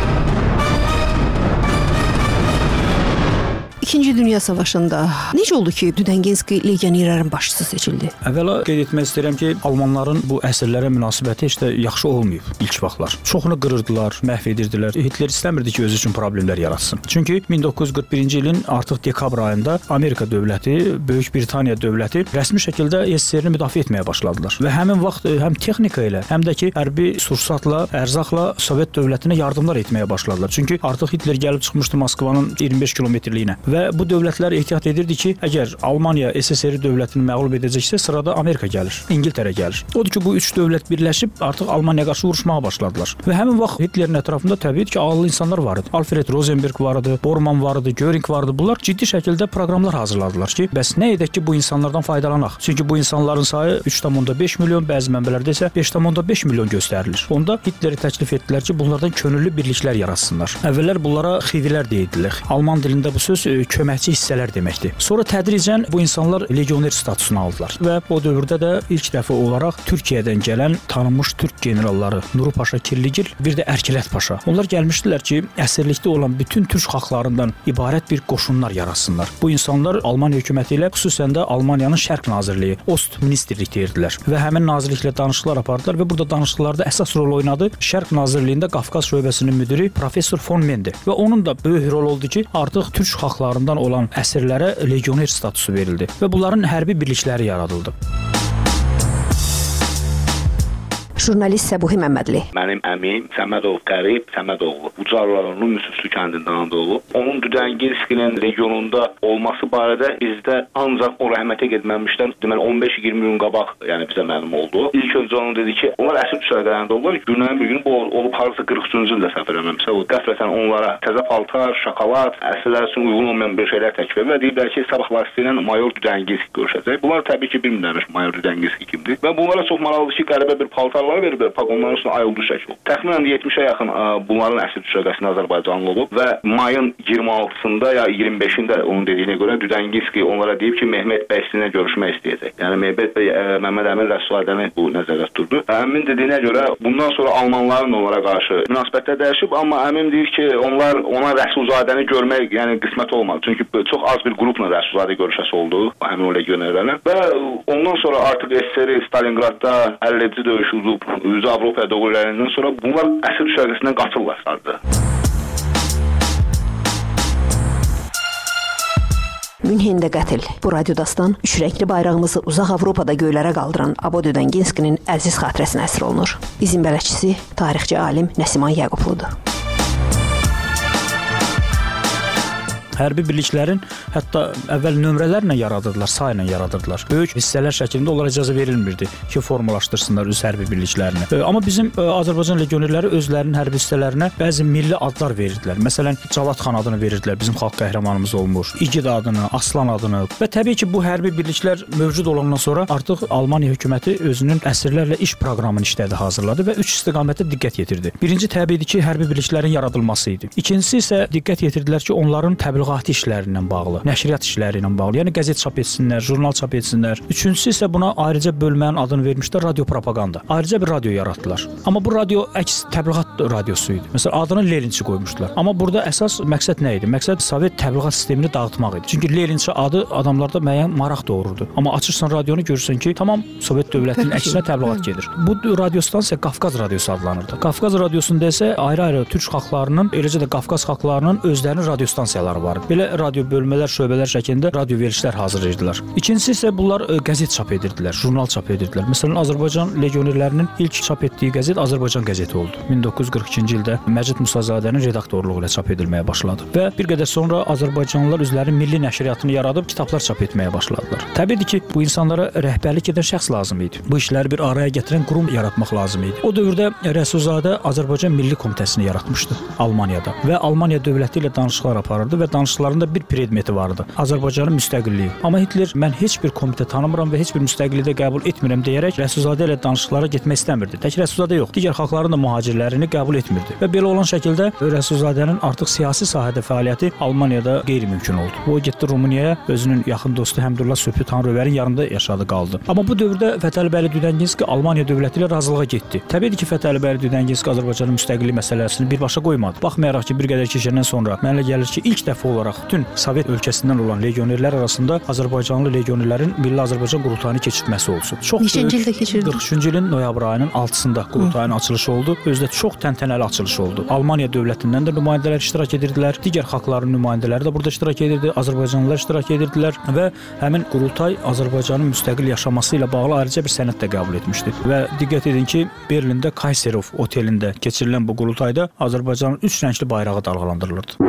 Speaker 9: İkinci Dünya Savaşında necə oldu ki, Düdənginski legionerlərin başçısı seçildi?
Speaker 10: Əvvəla qeyd etmək istəyirəm ki, Almanların bu əsirlərə münasibəti heç də yaxşı olmayıb ilk vaxtlar. Çoxunu qırırdılar, məhv edirdilər. Hitler istəmirdi ki, özü üçün problemlər yaratsın. Çünki 1941-ci ilin artıq dekabr ayında Amerika dövləti, Böyük Britaniya dövləti rəsmi şəkildə SSR-ni müdafiə etməyə başladılar. Və həmin vaxt həm texnika ilə, həm də ki, hərbi sursatla, ərzaqla Sovet dövlətinə yardımlar etməyə başladılar. Çünki artıq Hitler gəlib çıxmışdı Moskvanın 25 kilometrliyinə. Və bu dövlətlər ehtiyat edirdi ki, əgər Almaniya SSR dövlətini məğlub edəcəksə, sırada Amerika gəlir, İngiltərə gəlir. Odur ki, bu üç dövlət birləşib artıq Almaniyaya qarşı vuruşmağa başladılar. Və həmin vaxt Hitlerin ətrafında təbii ki, ağıllı insanlar var idi. Alfred Rosenberg var idi, Bormann var idi, Göring var idi. Bunlar ciddi şəkildə proqramlar hazırladılar ki, bəs nə edək ki, bu insanlardan faydalanaq? Çünki bu insanların sayı 3,5 milyon, bəzi mənbələrdə isə 5,5 milyon göstərilir. Onda Hitleri təklif etdilər ki, bunlardan könüllü birliklər yaratsınlar. Əvvəllər bunlara xivilər deyirdilər. Alman dilində bu söz köməkçi hissələr deməkdir. Sonra tədricən bu insanlar legioner statusunu aldılar və o dövrdə də ilk dəfə olaraq Türkiyədən gələn tanınmış türk generalları Nuru Paşa Kirligil, bir də Ərkilət Paşa. Onlar gəlmişdilər ki, əsirlikdə olan bütün türk xalqlarından ibarət bir qoşunlar yaratsınlar. Bu insanlar Almaniya hökuməti ilə, xüsusən də Almaniyanın Şərq Nazirliyi, Ost ministerlik deyirdilər və həmin nazirliklə danışıqlar apardılar və burada danışıqlarda əsas rol oynadı Şərq Nazirliyində Qafqaz şöbəsinin müdiri professor Von Mende və onun da böyük rol oldu ki, artıq türk xalqlarından olan əsirlərə legioner statusu verildi və bunların hərbi birlikləri yaradıldı.
Speaker 9: Jurnalist Səbuhi Məmmədli.
Speaker 11: Mənim əmim Səmədov Qərib Səmədoğlu, Ucar rayonunun Müsüflü kəndindən doğulub. Onun Düdənginskinin regionunda olması barədə bizdə ancaq o rəhmətə getməmişdən deməli 15-20 gün qabaq, yəni bizə məlum oldu. İlk öncə onu dedi ki, onlar əsir düşərgələrində oldular. Günlərin bir günü bu olub harasa 43-cü ildə səhv eləmirəmsə, o qəflətən onlara təzə paltar, şokolad, əsirlər üçün uyğun olmayan bir şeylər təklif edib və deyiblər ki, sabahlar istəyən mayor Düdənginski görüşəcək. Bunlar təbii ki, bilmirlər mayor Düdənginski kimdir və bunlara çox maraqlıdır ki, qəribə bir paltarlar qərarı verib paqonların üstünə ay ulduz çəkilib. Təxminən 70-ə yaxın bunların əsir düşərgəsində Azərbaycanlı olub və mayın 26-sında ya 25-də onun dediyinə görə Düdənginski onlara deyib ki, Mehmet bəy sizinlə görüşmək istəyəcək. Yəni Mehmet bəy Məmməd Əmin Rəsulzadəni bu nəzərdə tuturdu. Əmin dediyinə görə bundan sonra almanların onlara qarşı münasibətlər dəyişib, amma Əmin deyir ki, onlar ona Rəsulzadəni görmək yəni qismət olmadı. Çünki çox az bir qrupla Rəsulzadə görüşəsi oldu həmin o legionerlərlə və ondan sonra artıq SSR Stalingradda 50-ci döyüş udub üzü Avropaya doğru irəliləyəndən sonra bunlar əsir düşərgəsindən qaçırlar sadəcə.
Speaker 9: Münhendə qətl. Bu radiodastan üç rəngli bayrağımızı uzaq Avropada göylərə qaldıran Abo Düdənginskinin əziz xatirəsinə əsr olunur. İzin bələdçisi tarixçi alim Nəsiman Yaqubludur.
Speaker 10: Hərbi birliklərin hətta əvvəl nömrələrlə yaradırdılar, sayla yaradırdılar. Böyük hissələr şəklində onlara icazə verilmirdi ki, formalaşdırsınlar öz hərbi birliklərini. Amma bizim Azərbaycan legionerləri özlərinin hərbi hissələrinə bəzi milli adlar verirdilər. Məsələn, Cavad xan adını verirdilər, bizim xalq qəhrəmanımız olmuş, İgid adını, Aslan adını və təbii ki, bu hərbi birliklər mövcud olandan sonra artıq Almaniya hökuməti özünün əsirlərlə iş proqramını işlədi, hazırladı və üç istiqamətdə diqqət yetirdi. Birinci təbiidir ki, hərbi birliklərin yaradılması idi. İkincisi isə diqqət yetirdilər ki, onların təbliğat işlərindən bağlı, nəşriyyat işləri ilə bağlı, yəni qəzet çap etsinlər, jurnal çap etsinlər. Üçüncüsü isə buna ayrıca bölmənin adını vermişlər radio propaganda. Ayrıca bir radio yaratdılar. Amma bu radio əks təbliğat radiosu idi. Məsələn, adını Leninçi qoymuşdular. Amma burada əsas məqsəd nə idi? Məqsəd Sovet təbliğat sistemini dağıtmaq idi. Çünki Leninçi adı adamlarda müəyyən maraq doğururdu. Amma açırsan radionu görürsən ki, tamam Sovet dövlətinin əksinə təbliğat gedir. Bu radio stansiya Qafqaz radiosu adlanırdı. Qafqaz radiosunda isə ayrı-ayrı türk xalqlarının, eləcə də Qafqaz xalqlarının özlərinin radio stansiyaları var. Belə radio bölmələr, şöbələr şəklində radio verilişlər hazırlayırdılar. İkincisi isə bunlar qəzet çap edirdilər, jurnal çap edirdilər. Məsələn, Azərbaycan legionerlərinin ilk çap etdiyi qəzet Azərbaycan qəzeti oldu. 1942-ci ildə Məcid Musazadənin redaktorluğu ilə çap edilməyə başladı. Və bir qədər sonra Azərbaycanlılar özlərinin milli nəşriyyatını yaradıb kitablar çap etməyə başladılar. Təbiidir ki, bu insanlara rəhbərlik edən şəxs lazım idi. Bu işləri bir araya gətirən qurum yaratmaq lazım idi. O dövrdə Rəsulzadə Azərbaycan Milli Komitəsini yaratmışdı Almaniyada və Almaniya dövləti ilə danışıqlar aparırdı və danışıqlarında bir predmeti vardı. Azərbaycanın müstəqilliyi. Amma Hitler mən heç bir komitə tanımıram və heç bir müstəqilliyi də qəbul etmirəm deyərək Rəsulzadə ilə danışıqlara getmək istəmirdi. Tək Rəsulzadə yox, digər xalqların da mühacirlərini qəbul etmirdi. Və belə olan şəkildə Rəsulzadənin artıq siyasi sahədə fəaliyyəti Almaniyada qeyri-mümkün oldu. O getdi Rumuniyaya, özünün yaxın dostu Həmdullah Söbhi Tanrıverin yanında yaşadı, qaldı. Amma bu dövrdə Fətəli bəyli Düdənginski Almaniya dövləti ilə razılığa getdi. Təbiidir ki, Fətəli bəyli Düdənginski Azərbaycanın müstəqilliyi məsələsini birbaşa qoymadı. Baxmayaraq ki, bir qədər keçəndən sonra mənə gəlir ki, ilk dəfə olaraq bütün Sovet ölkəsindən olan legionerlər arasında Azərbaycanlı legionerlərin Milli Azərbaycan qurultayını keçirtməsi olsun.
Speaker 12: Neçənci ildə keçirdi?
Speaker 10: 43-cü ilin noyabr ayının 6-sında qurultayın açılışı oldu. Özü də çox təntənəli açılış oldu. Almaniya dövlətindən də nümayəndələr iştirak edirdilər. Digər xalqların nümayəndələri də burada iştirak edirdi. Azərbaycanlılar iştirak edirdilər və həmin qurultay Azərbaycanın müstəqil yaşaması ilə bağlı ayrıca bir sənəd də qəbul etmişdi. Və diqqət edin ki, Berlində Kayserov otelində keçirilən bu qurultayda Azərbaycanın üç rəngli bayrağı dalğalandırılırdı.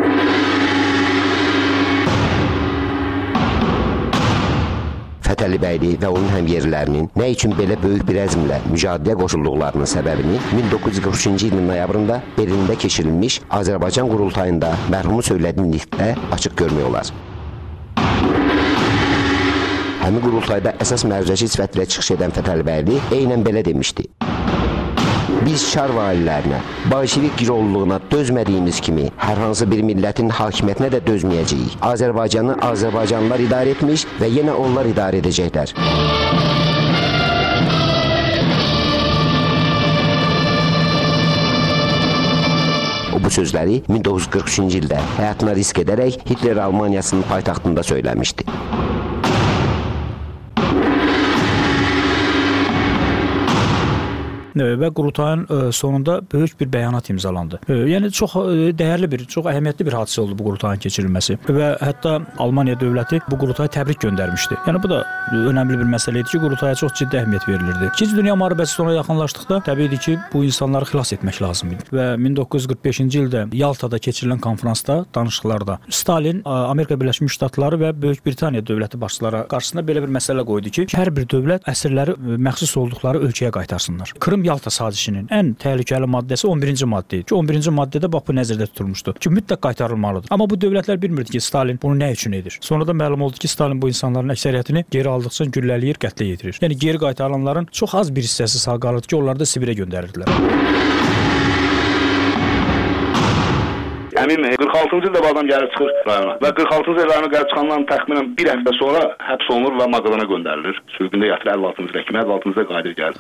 Speaker 8: Fətəli bəyli və onun həmyerlilərinin nə üçün belə böyük bir əzmlə mücadiləyə qoşulduqlarının səbəbini 1943-cü ilin noyabrında Berlində keçirilmiş Azərbaycan qurultayında mərhumun söylədiyini nitqdə açıq görmək olar. Həmin qurultayda əsas məruzəçi sifətlə çıxış edən Fətəli bəyli eynən belə demişdi. Biz çar valilərinə, bolşevik girovluğuna dözmədiyimiz kimi hər hansı bir millətin hakimiyyətinə də dözməyəcəyik. Azərbaycanı Azərbaycanlılar idarə etmiş və yenə onlar idarə edəcəklər. O bu sözləri 1943-cü ildə həyatına risk edərək Hitler Almaniyasının paytaxtında söyləmişdi.
Speaker 10: Və qurultayın sonunda böyük bir bəyanat imzalandı. Yəni çox dəyərli bir, çox əhəmiyyətli bir hadisə oldu bu qurultayın keçirilməsi və hətta Almaniya dövləti bu qurultaya təbrik göndərmişdi. Yəni bu da önəmli bir məsələ idi ki, qurultaya çox ciddi əhəmiyyət verilirdi. İkinci Dünya müharibəsi sonra yaxınlaşdıqda təbiidir ki, bu insanları xilas etmək lazım idi. Və 1945-ci ildə Yaltada keçirilən konfransda, danışıqlarda Stalin Amerika Birləşmiş Ştatları və Böyük Britaniya dövləti başçıları qarşısında belə bir məsələ qoydu ki, hər bir dövlət əsirləri məxsus olduqları ölkəyə qaytarsınlar. Krım Yalta sazişinin ən təhlükəli maddəsi 11-ci maddə idi. Ki 11-ci maddədə bax bu nəzərdə tutulmuşdu. Ki mütləq qaytarılmalıdır. Amma bu dövlətlər bilmirdi ki, Stalin bunu nə üçün edir. Sonra da məlum oldu ki, Stalin bu insanların əksəriyyətini geri aldıqca güllələyir, qətlə yetirir. Yəni geri qaytarılanların çox az bir hissəsi sağ qalırdı ki, onları da Sibirə göndərirdilər.
Speaker 11: Əmin 46-cı ildə bu adam gəlib çıxır rayona və 46-cı il rayona gəlib çıxandan təxminən bir həftə sonra həbs olunur və Maqadana göndərilir. Sürgündə yatır 56-cı ildə kimi, 56-cı ildə qayıdır gəlir.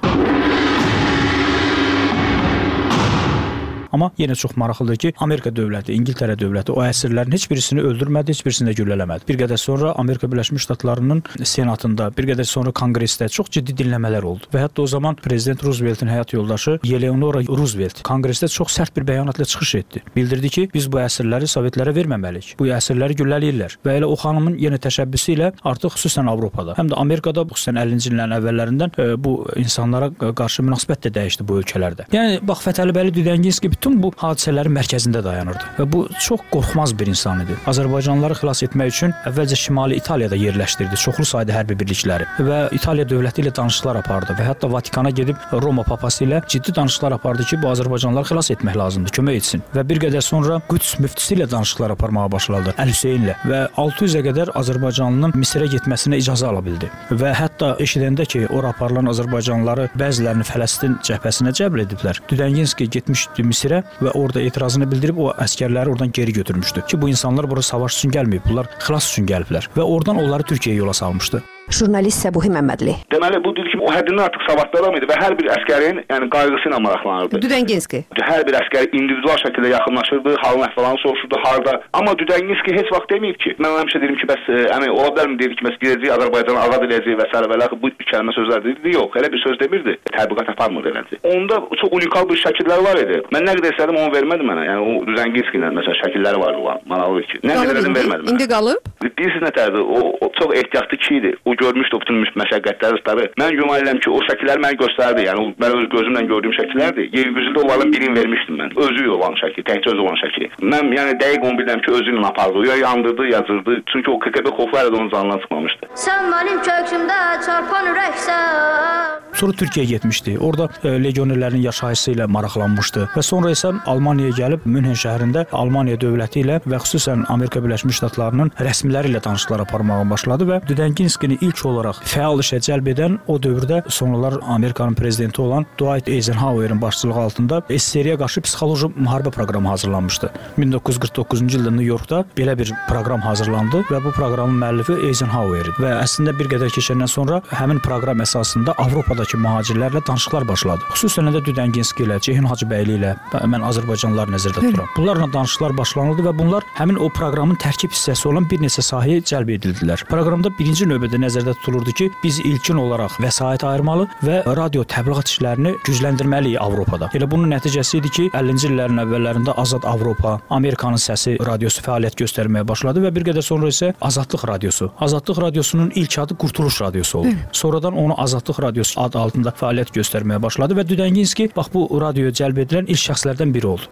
Speaker 10: Amma yenə çox maraqlıdır ki, Amerika dövləti, İngiltərə dövləti o əsirlərin heç birisini öldürmədi, heç birisini də güllələmədi. Bir qədər sonra Amerika Birləşmiş Ştatlarının senatında, bir qədər sonra konqresdə çox ciddi dinləmələr oldu. Və hətta o zaman prezident Rooseveltin həyat yoldaşı Eleanor Roosevelt konqresdə çox sərt bir bəyanatla çıxış etdi. Bildirdi ki, biz bu əsirləri Sovetlərə verməməliyik. Bu əsirləri güllələyirlər. Və elə o xanımın yenə təşəbbüsü ilə artıq xüsusən Avropada, həm də Amerikada xüsusən 50-ci illərin əvvəllərindən bu insanlara qarşı münasibət də dəyişdi bu ölkələrdə. Yəni bax Fətəlibəli Düdənginski bütün bu hadisələrin mərkəzində dayanırdı və bu çox qorxmaz bir insan idi. Azərbaycanlıları xilas etmək üçün əvvəlcə Şimali İtaliyada yerləşdirdi çoxlu sayda hərbi birlikləri və İtaliya dövləti ilə danışıqlar apardı və hətta Vatikana gedib Roma papası ilə ciddi danışıqlar apardı ki, bu Azərbaycanlıları xilas etmək lazımdır, kömək etsin. Və bir qədər sonra Qüds müftisi ilə danışıqlar aparmağa başladı, Əl-Hüseynlə və 600-ə qədər Azərbaycanlının Misirə getməsinə icazə ala bildi. Və hətta eşidəndə ki, ora aparılan Azərbaycanlıları bəzilərini Fələstin cəbhəsinə cəbr ediblər. Düdənginski getmişdi Misirə və orada etirazını bildirib o əsgərləri oradan geri götürmüşdü ki, bu insanlar bura savaş üçün gəlməyib, bunlar xilas üçün gəliblər və oradan onları Türkiyəyə yola salmışdı.
Speaker 9: Jurnalist Səbuhi Məmmədli.
Speaker 11: Deməli bu deyir ki, o həddindən artıq savadlı adam idi və hər bir əsgərin qayğısı ilə maraqlanırdı.
Speaker 2: Düdənginski.
Speaker 11: Hər bir əsgər individual şəkildə yaxınlaşırdı, halını əhvalını soruşurdu, harda. Amma Düdənginski heç vaxt deməyib ki, mən həmişə deyirəm ki, bəs ola bilərmi deyir ki, bəs gedəcək Azərbaycanı azad edəcək və s. bu kəlmə sözlər deyirdi. Yox, elə bir söz demirdi. Təbliğat aparmırdı elədi. Onda çox unikal bir şəkillər var idi. Mən nə qədər istədim onu vermədi mənə. Yəni o Düdənginski ilə məsələn şəkilləri vardı olan. Maraqlı ki. Nə qədər vermədi mənə.
Speaker 2: İndi qalıb?
Speaker 11: Bilirsiniz nətərdir? O çox ehtiyatlı kişi idi. O görmüşdü bütün məşəqqətləri tabii. Mən güman edirəm ki, o şəkilləri mənə göstərdi. Yəni mən öz gözümlə gördüyüm şəkillərdir. Yerüzündə onların birini vermişdim mən. Özü olan şəkil, təkcə özü olan şəkil. Mən yəni dəqiq onu bilirəm ki, özü ilə apardı. Ya yandırdı, yazırdı. Çünki o KGB xofları da onun canından çıxmamışdı.
Speaker 3: Sən mənim köksümdə çarpan ürəksən.
Speaker 10: Sonra Türkiyəyə getmişdi. Orada legionerlərin yaşayışı ilə maraqlanmışdı və sonra isə Almaniyaya gəlib Münhen şəhərində Almaniya dövləti ilə və xüsusən Amerika Birləşmiş Ştatlarının rəsmiləri ilə danışıqlar aparmağa başladı və Düdənginskini ilk olaraq fəal işə cəlb edən o dövrdə sonralar Amerikanın prezidenti olan Dwight Eisenhower'in başçılığı altında SSR-yə qarşı psixoloji müharibə proqramı hazırlanmışdı. 1949-cu ildə New Yorkda belə bir proqram hazırlandı və bu proqramın müəllifi Eisenhower idi və əslində bir qədər keçəndən sonra həmin proqram əsasında Avropadakı mühacirlərlə danışıqlar başladı. Xüsusən də Düdənginski ilə, Ceyhun Hacıbəyli ilə mən Azərbaycanlıları nəzərdə tuturam. Bunlarla danışıqlar başlanıldı və bunlar həmin o proqramın tərkib hissəsi olan bir neçə sahəyə cəlb edildilər. Proqramda birinci növbədə nəzərdə tutulurdu ki, biz ilkin olaraq vəsait ayırmalı və radio təbliğat işlərini gücləndirməliyik Avropada. Elə bunun nəticəsi idi ki, 50-ci illərin əvvəllərində Azad Avropa, Amerikanın səsi radiosu fəaliyyət göstərməyə başladı və bir qədər sonra isə Azadlıq radiosu. Azadlıq radiosunun ilk adı Qurtuluş radiosu oldu. Sonradan onu Azadlıq radiosu adı altında fəaliyyət göstərməyə başladı və Düdənginski bax bu radioya cəlb edilən ilk şəxslərdən biri oldu.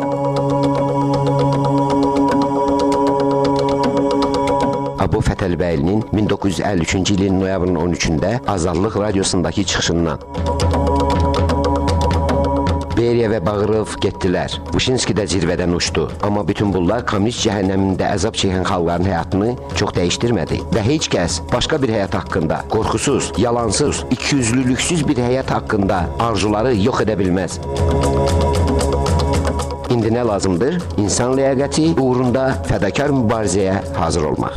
Speaker 8: Abu Fətəlibəylinin 1953-cü ilin noyabrın 13-də Azadlıq radiosundakı çıxışından Beriya və Bağırov getdilər. Vışinski də zirvədən uçdu. Amma bütün bunlar kommunist cəhənnəmində əzab çəkən xalqların həyatını çox dəyişdirmədi. Və heç kəs başqa bir həyat haqqında, qorxusuz, yalansız, ikiyüzlülüksüz bir həyat haqqında arzuları yox edə bilməz. İndi nə lazımdır? İnsan ləyaqəti uğrunda fədakar mübarizəyə hazır olmaq.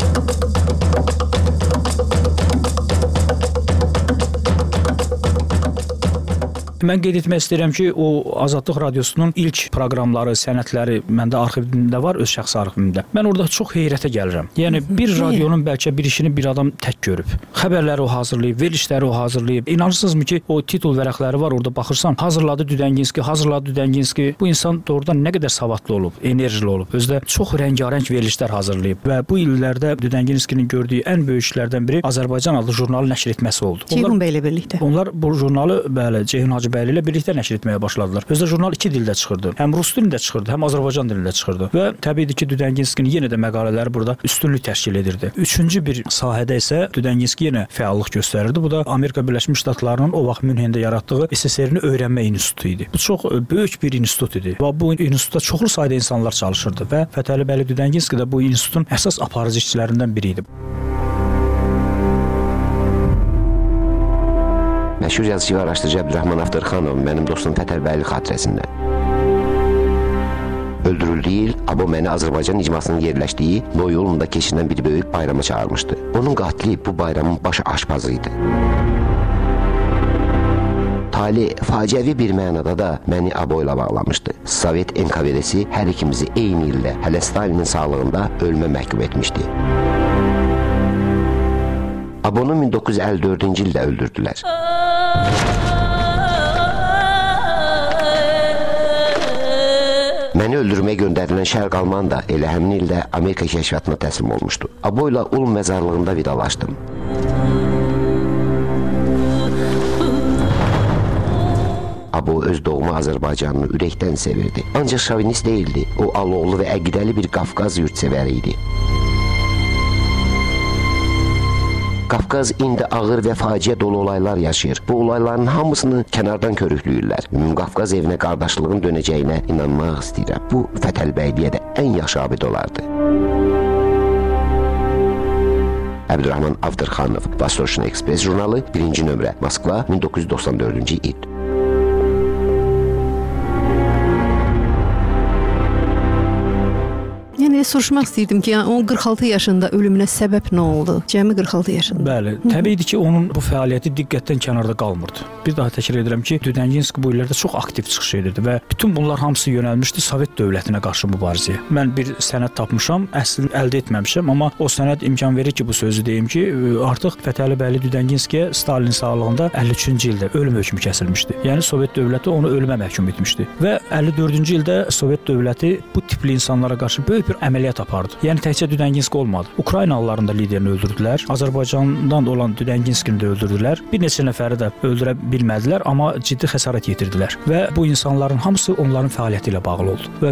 Speaker 10: Mən qeyd etmək istəyirəm ki, o Azadlıq radiosunun ilk proqramları, sənədləri məndə arxivimdə var, öz şəxsi arxivimdə. Mən orada çox heyrətə gəlirəm. Yəni bir radionun bəlkə bir işini bir adam tək görüb. Xəbərləri o hazırlayıb, verilişləri o hazırlayıb. İnanırsınızmı ki, o titul vərəqləri var orada baxırsan, hazırladı Düdənginski. Bu insan doğrudan nə qədər savadlı olub, enerjili olub. Özdə çox rəngarəng verilişlər hazırlayıb və bu illərdə Düdənginskinin gördüyü ən böyük işlərdən biri Azərbaycan adlı jurnalı nəşr etməsi oldu.
Speaker 2: Ceyhun bəylə birlikdə.
Speaker 10: Onlar bu jurnalı, bəli, Ceyhun Hacı Fətəlibəyli ilə birlikdə nəşr etməyə başladılar. Özdə jurnal 2 dildə çıxırdı. Həm rus dilində çıxırdı, həm Azərbaycan dilində çıxırdı. Və təbiidir ki, Düdənginskinin yenə də məqalələri burada üstünlük təşkil edirdi. Üçüncü bir sahədə isə Düdənginski yenə fəallıq göstərirdi. Bu da Amerika Birləşmiş Ştatlarının o vaxt Münhendə yaratdığı SSR-ni öyrənmə institutu idi. Bu çox böyük bir institut idi. Və bu institutda çoxlu sayda insanlar çalışırdı və Fətəlibəyli Düdənginski də bu institutun əsas aparıcı işçilərindən biri idi.
Speaker 8: Məşhur yazıcı və araşdırıcı Əbdürrahman Avdırxanov mənim dostum Fətəlibəyli xatirəsində. Öldürüldüyü il Abo məni Azərbaycan icmasının yerləşdiyi Noy yolunda keçirilən bir böyük bayrama çağırmışdı. Onun qatili bu bayramın baş aşpazı idi. Tali faciəvi bir mənada da məni Abo ilə bağlamışdı. Sovet NKVD-si hər ikimizi eyni ildə hələ Stalinin sağlığında ölümə məhkum etmişdi. Abonu 1954-cü ildə öldürdülər. Məni öldürməyə göndərilən Şərq Alman da elə həmin ildə Amerika kəşfiyyatına təslim olmuşdu. Abo ilə Ulm məzarlığında vidalaşdım. Abo öz doğma Azərbaycanını ürəkdən sevirdi. Ancaq şovinist deyildi. O aloğlu və əqidəli bir Qafqaz yurtsevəri idi. Qafqaz indi ağır və faciə dolu olaylar yaşayır. Bu olayların hamısını kənardan körükləyirlər. Qafqaz evinə qardaşlığın dönəcəyinə inanmaq istəyirəm. Bu Fətəlibəyliyə də ən yaxşı abid olardı. Əbdürrahman Avdırxanov, Vastochny Express jurnalı, 1-ci nömrə, Moskva, 1994-cü il.
Speaker 9: Soruşmaq istəyirdim ki, yəni onun 46 yaşında ölümünə səbəb nə oldu? Cəmi 46 yaşında.
Speaker 10: Bəli, təbiidir ki, onun bu fəaliyyəti diqqətdən kənarda qalmırdı. Bir daha təkrar edirəm ki, Düdənginski bu illərdə çox aktiv çıxış edirdi və bütün bunlar hamısı yönəlmişdi Sovet dövlətinə qarşı mübarizəyə. Mən bir sənəd tapmışam, əslini əldə etməmişəm, amma o sənəd imkan verir ki, bu sözü deyim ki, artıq Fətəlibəyli Düdənginskiyə Stalin sağlığında 53-cü ildə ölüm hökmü kəsilmişdi. Yəni Sovet dövləti onu ölümə məhkum etmişdi və 54-cü ildə Sovet dövləti bu tipli insanlara qarşı böyük bir əməliyyat apardı. Yəni təkcə Düdənginski olmadı. Ukraynalıların da liderini öldürdülər. Azərbaycandan olan Düdənginskini də öldürdülər. Bir neçə nəfəri də öldürə bilmədilər, amma ciddi xəsarət yetirdilər. Və bu insanların hamısı onların fəaliyyəti ilə bağlı oldu. Və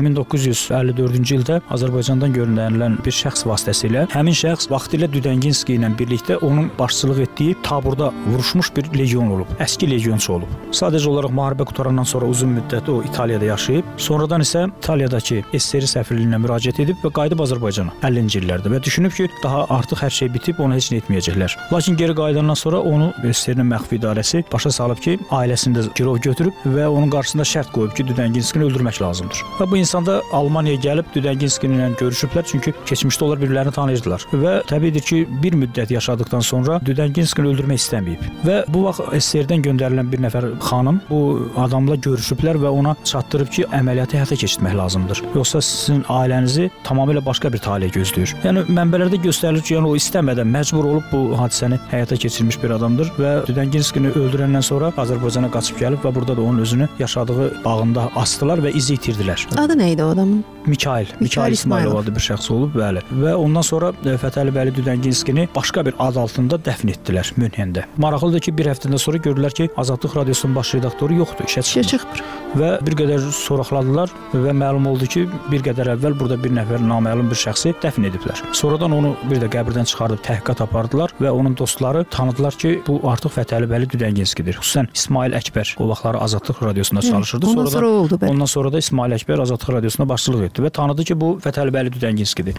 Speaker 10: 1954-cü ildə Azərbaycandan göndərilən bir şəxs vasitəsilə həmin şəxs vaxtilə Düdənginski ilə birlikdə onun başçılıq etdiyi taburda vuruşmuş bir legion olub. Əski legionçu olub. Sadəcə olaraq müharibə qutarandan sonra uzun müddət o İtaliyada yaşayıb. Sonradan isə İtaliyadakı SSR səfirliyinə müraciət edib və qayıdıb Azərbaycana 50-ci illərdə və düşünüb ki, daha artıq hər şey bitib, ona heç nə etməyəcəklər. Lakin geri qayıdandan sonra onu SSR-nin məxfi idarəsi başa salıb ki, ailəsini də girov götürüb və onun qarşısında şərt qoyub ki, Düdənginskini öldürmək lazımdır. Və bu insan da Almaniyaya gəlib Düdənginskini ilə görüşüblər, çünki keçmişdə onlar bir-birlərini tanıyırdılar. Və təbiidir ki, bir müddət yaşadıktan sonra Düdənginskini öldürmək istəməyib. Və bu vaxt SSR-dən göndərilən bir nəfər xanım bu adamla görüşüblər və ona çatdırıb ki, əməliyyatı həyata keçirmək lazımdır. Yoxsa sizin ailənizi tamamilə başqa bir talih gözləyir. Yəni mənbələrdə göstərilir ki, yəni o istəmədən məcbur olub bu hadisəni həyata keçirmiş bir adamdır və Düdənginskini öldürəndən sonra Azərbaycana qaçıb gəlib və burada da onun özünü yaşadığı bağında asdılar və izi itirdilər.
Speaker 9: Adı nə idi o adamın?
Speaker 10: Mikail İsmailov adlı bir şəxs olub, bəli. Və ondan sonra Fətəlibəyli Düdənginskini başqa bir ad altında dəfn etdilər Münhendə. Maraqlıdır ki, bir həftədən sonra gördülər ki, Azadlıq Radiosunun baş redaktoru yoxdur, işə çıxmır. Və bir qədər soraqladılar və məlum oldu ki, bir qədər əvvəl burada bir nəfər naməlum bir şəxsi dəfn ediblər. Sonradan onu bir də qəbirdən çıxardıb təhqiqat apardılar və onun dostları tanıdılar ki, bu artıq Fətəlibəyli Düdənginskidir. Xüsusən İsmail Əkbər o vaxtları Azadlıq Radiosunda çalışırdı. Ondan sonra da İsmail Əkbər Azadlıq Radiosunda başçılıq etdi və tanıdı ki, bu Fətəlibəyli Düdənginskidir.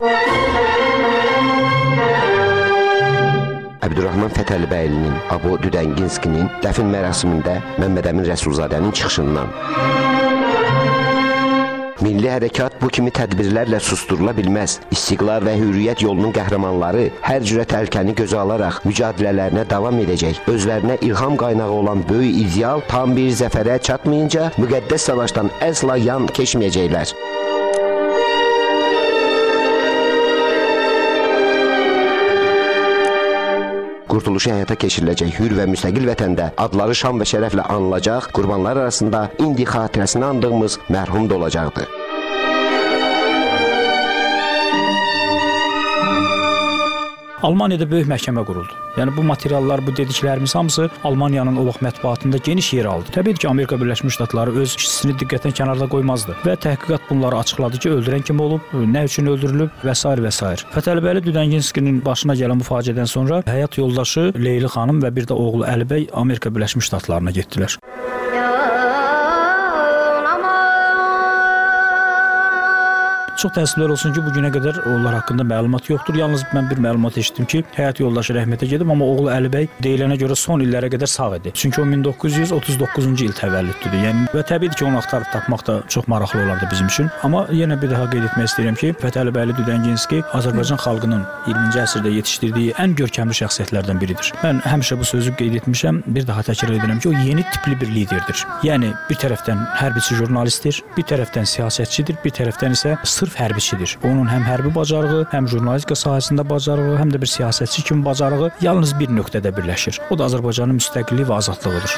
Speaker 8: Əbdürrahman Fətəlibəylinin Abo Düdənginskinin dəfn mərasimində Məmməd Əmin Rəsulzadənin çıxışından milli hərəkat bu kimi tədbirlərlə susturula bilməz. İstiqlal və hürriyyət yolunun qəhrəmanları hər cürə təhlükəni gözə alaraq mücadilələrinə davam edəcək. Özlərinə ilham qaynağı olan böyük ideal tam bir zəfərə çatmayınca müqəddəs savaşdan əsla yan keçməyəcəklər. Qurtuluşu həyata keçiriləcək hür və müstəqil vətəndə adları şan və şərəflə anılacaq, qurbanlar arasında indi xatirəsini andığımız mərhum da olacaqdır.
Speaker 10: Almaniyada böyük məhkəmə quruldu. Yəni bu materiallar, bu dediklərimiz hamısı Almaniyanın o vaxt mətbuatında geniş yer aldı. Təbii ki, Amerika Birləşmiş Ştatları öz işçisini diqqətdən kənarda qoymazdı və təhqiqat bunları açıqladı ki, öldürən kim olub, nə üçün öldürülüb və s. və s. Fətəlibəyli Düdənginskinin başına gələn bu faciədən sonra həyat yoldaşı Leyli xanım və bir də oğlu Əlibəy Amerika Birləşmiş Ştatlarına getdilər. Çox təəssüflər olsun ki, bu günə qədər onlar haqqında məlumat yoxdur. Yalnız mən bir məlumat eşitdim ki, həyat yoldaşı rəhmətə gedib, amma oğlu Əlibəy deyilənə görə son illərə qədər sağ idi. Çünki o 1939-cu il təvəllüddür. Yəni və təbii ki, onu axtarıb tapmaq da çox maraqlı olardı bizim üçün. Amma yenə bir daha qeyd etmək istəyirəm ki, Fətəlibəyli Düdənginski Azərbaycan xalqının 20-ci əsrdə yetişdirdiyi ən görkəmli şəxsiyyətlərdən biridir. Mən həmişə bu sözü qeyd etmişəm, bir daha təkrar edirəm ki, o yeni tipli bir liderdir. Yəni bir tərəfdən hərbiçi jurnalistdir, bir tərəfdən siyasətçidir, bir tərəfdən isə sırf hərbiçidir. Onun həm hərbi bacarığı, həm jurnalistika sahəsində bacarığı, həm də bir siyasətçi kimi bacarığı yalnız bir nöqtədə birləşir. O da Azərbaycanın müstəqilliyi və azadlığıdır.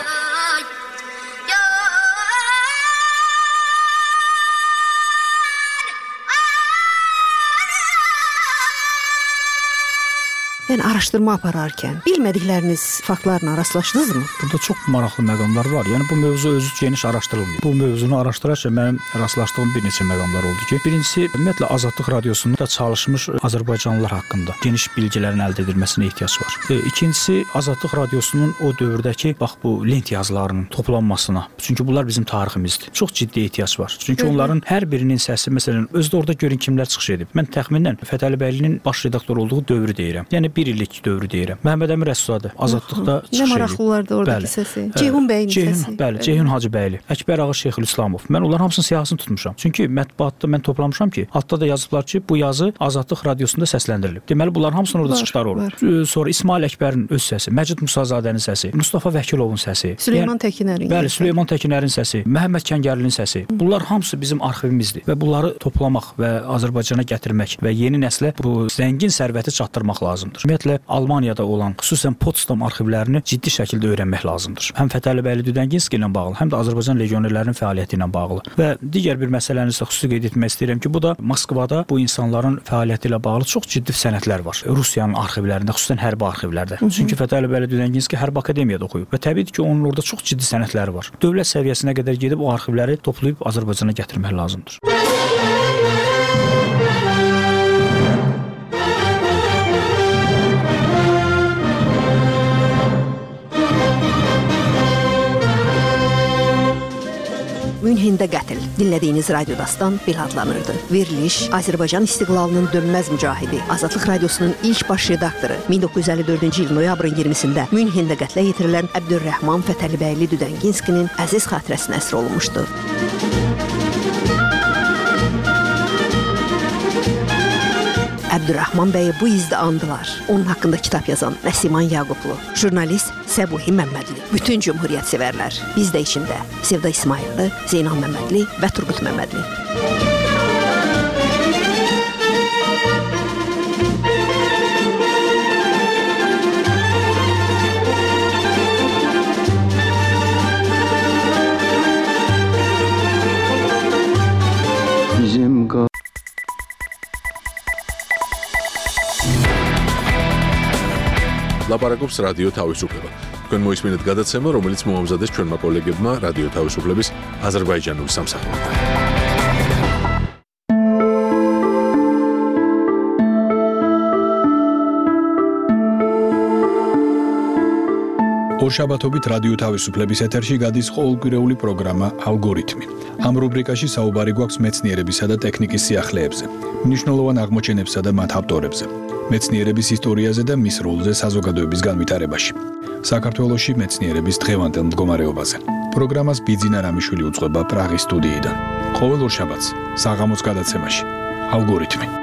Speaker 9: Yəni araşdırma apararkən bilmədikləriniz faktlarla rastlaşdınızmı?
Speaker 10: Burada çox maraqlı məqamlar var. Yəni bu mövzu özü geniş araşdırılmır. Bu mövzunu araşdırarkən mənim rastlaşdığım bir neçə məqamlar oldu ki, birincisi ümumiyyətlə Azadlıq Radiosunda çalışmış azərbaycanlılar haqqında geniş bilgilərin əldə edilməsinə ehtiyac var. İkincisi Azadlıq Radiosunun o dövrdəki bax bu lent yazılarının toplanmasına. Çünki bunlar bizim tariximizdir. Çox ciddi ehtiyac var. Çünki onların hər birinin səsi, məsələn, özdə orada görün kimlər çıxış edib. Mən təxminən Fətəlibəylinin baş redaktor olduğu dövrü deyirəm. Yəni 1 illik dövrü deyirəm. Məhəmməd Əmir Rəssuzadə Azadlıqda çıxış edib.
Speaker 9: Nə maraqlılardı oradakı səsi? Ceyhun bəyin səsi.
Speaker 10: Bəli, Ceyhun Hacıbəyli, Əkbər Ağa Şeyxülislamov. Mən onların hamısının siyahısını tutmuşam. Çünki mətbuatda mən toplamışam ki, altda da yazıblar ki, bu yazı Azadlıq Radiosunda səsləndirilib. Deməli bunların hamısının orada çıxışları olub. Sonra İsmail Əkbərin öz səsi, Məcid Musazadənin səsi, Mustafa Vəkilovun səsi,
Speaker 9: Süleyman Təkinərin.
Speaker 10: Bəli, Süleyman Təkinərin səsi, Məhəmməd Kəngərlinin səsi. Bunlar hamısı bizim arxivimizdir və bunları toplamaq və Azərbaycana gətirmək və yeni nəslə bu zəngin sərvəti çatdırmaq lazımdır. Ümumiyyətlə Almaniyada olan, xüsusən Potsdam arxivlərini ciddi şəkildə öyrənmək lazımdır. Həm Fətəlibəyli Düdənginski ilə bağlı, həm də Azərbaycan legionerlərinin fəaliyyəti ilə bağlı. Və digər bir məsələni isə xüsusi qeyd etmək istəyirəm ki, bu da Moskvada bu insanların fəaliyyəti ilə bağlı çox ciddi sənədlər var. Rusiyanın arxivlərində, xüsusən hərbi arxivlərdə. Çünki Fətəlibəyli Düdənginski hərbi akademiyada oxuyub və təbii ki, onun orada çox ciddi sənədləri var. Dövlət səviyyəsinə qədər gedib o arxivləri toplayıb Azərbaycana gətirmək lazımdır.
Speaker 9: Münhində qətl. Dinlədiyiniz Radio Dastan belə adlanırdı. Veriliş Azərbaycan istiqlalının dönməz mücahidi, Azadlıq Radiosunun ilk baş redaktoru, 1954-cü il noyabrın 20-sində Münhində qətlə yetirilən Əbdürrəhman Fətəlibəyli Düdənginskinin əziz xatirəsinə əsr olunmuşdu. Əbdürrəhman bəyi bu izdə andılar. Onun haqqında kitab yazan Nəsiman Yaqublu, jurnalist Səbuhi Məmmədli, bütün cümhuriyyət sevərlər, biz də içində Sevda İsmayıllı, Zeynal Məmmədli və Turqut Məmmədli.
Speaker 1: ლაპარაკობს რადიო თავისუფლება. თქვენ მოისმინეთ გადაცემა, რომელიც მოამზადეს ჩვენმა კოლეგებმა რადიო თავისუფლების აზერბაიჯანული სამსახურიდან.
Speaker 12: ორშაბათობით რადიო თავისუფლების ეთერში გადის ყოველკვირეული პროგრამა ალგორითმი. ამ რუბრიკაში საუბარი გვაქვს მეცნიერებისა და ტექნიკის სიახლეებზე, მნიშვნელოვან აღმოჩენებსა და მათ ავტორებზე, მეცნიერების ისტორიაზე და მის როლზე საზოგადოების განვითარებაში. საქართველოში მეცნიერების დღევანდელ მდგომარეობაზე. პროგრამას ბიძინა რამიშვილი უძღვება პრაღის სტუდიიდან. ყოველ ორშაბათს საღამოს გადაცემაში ალგორითმი.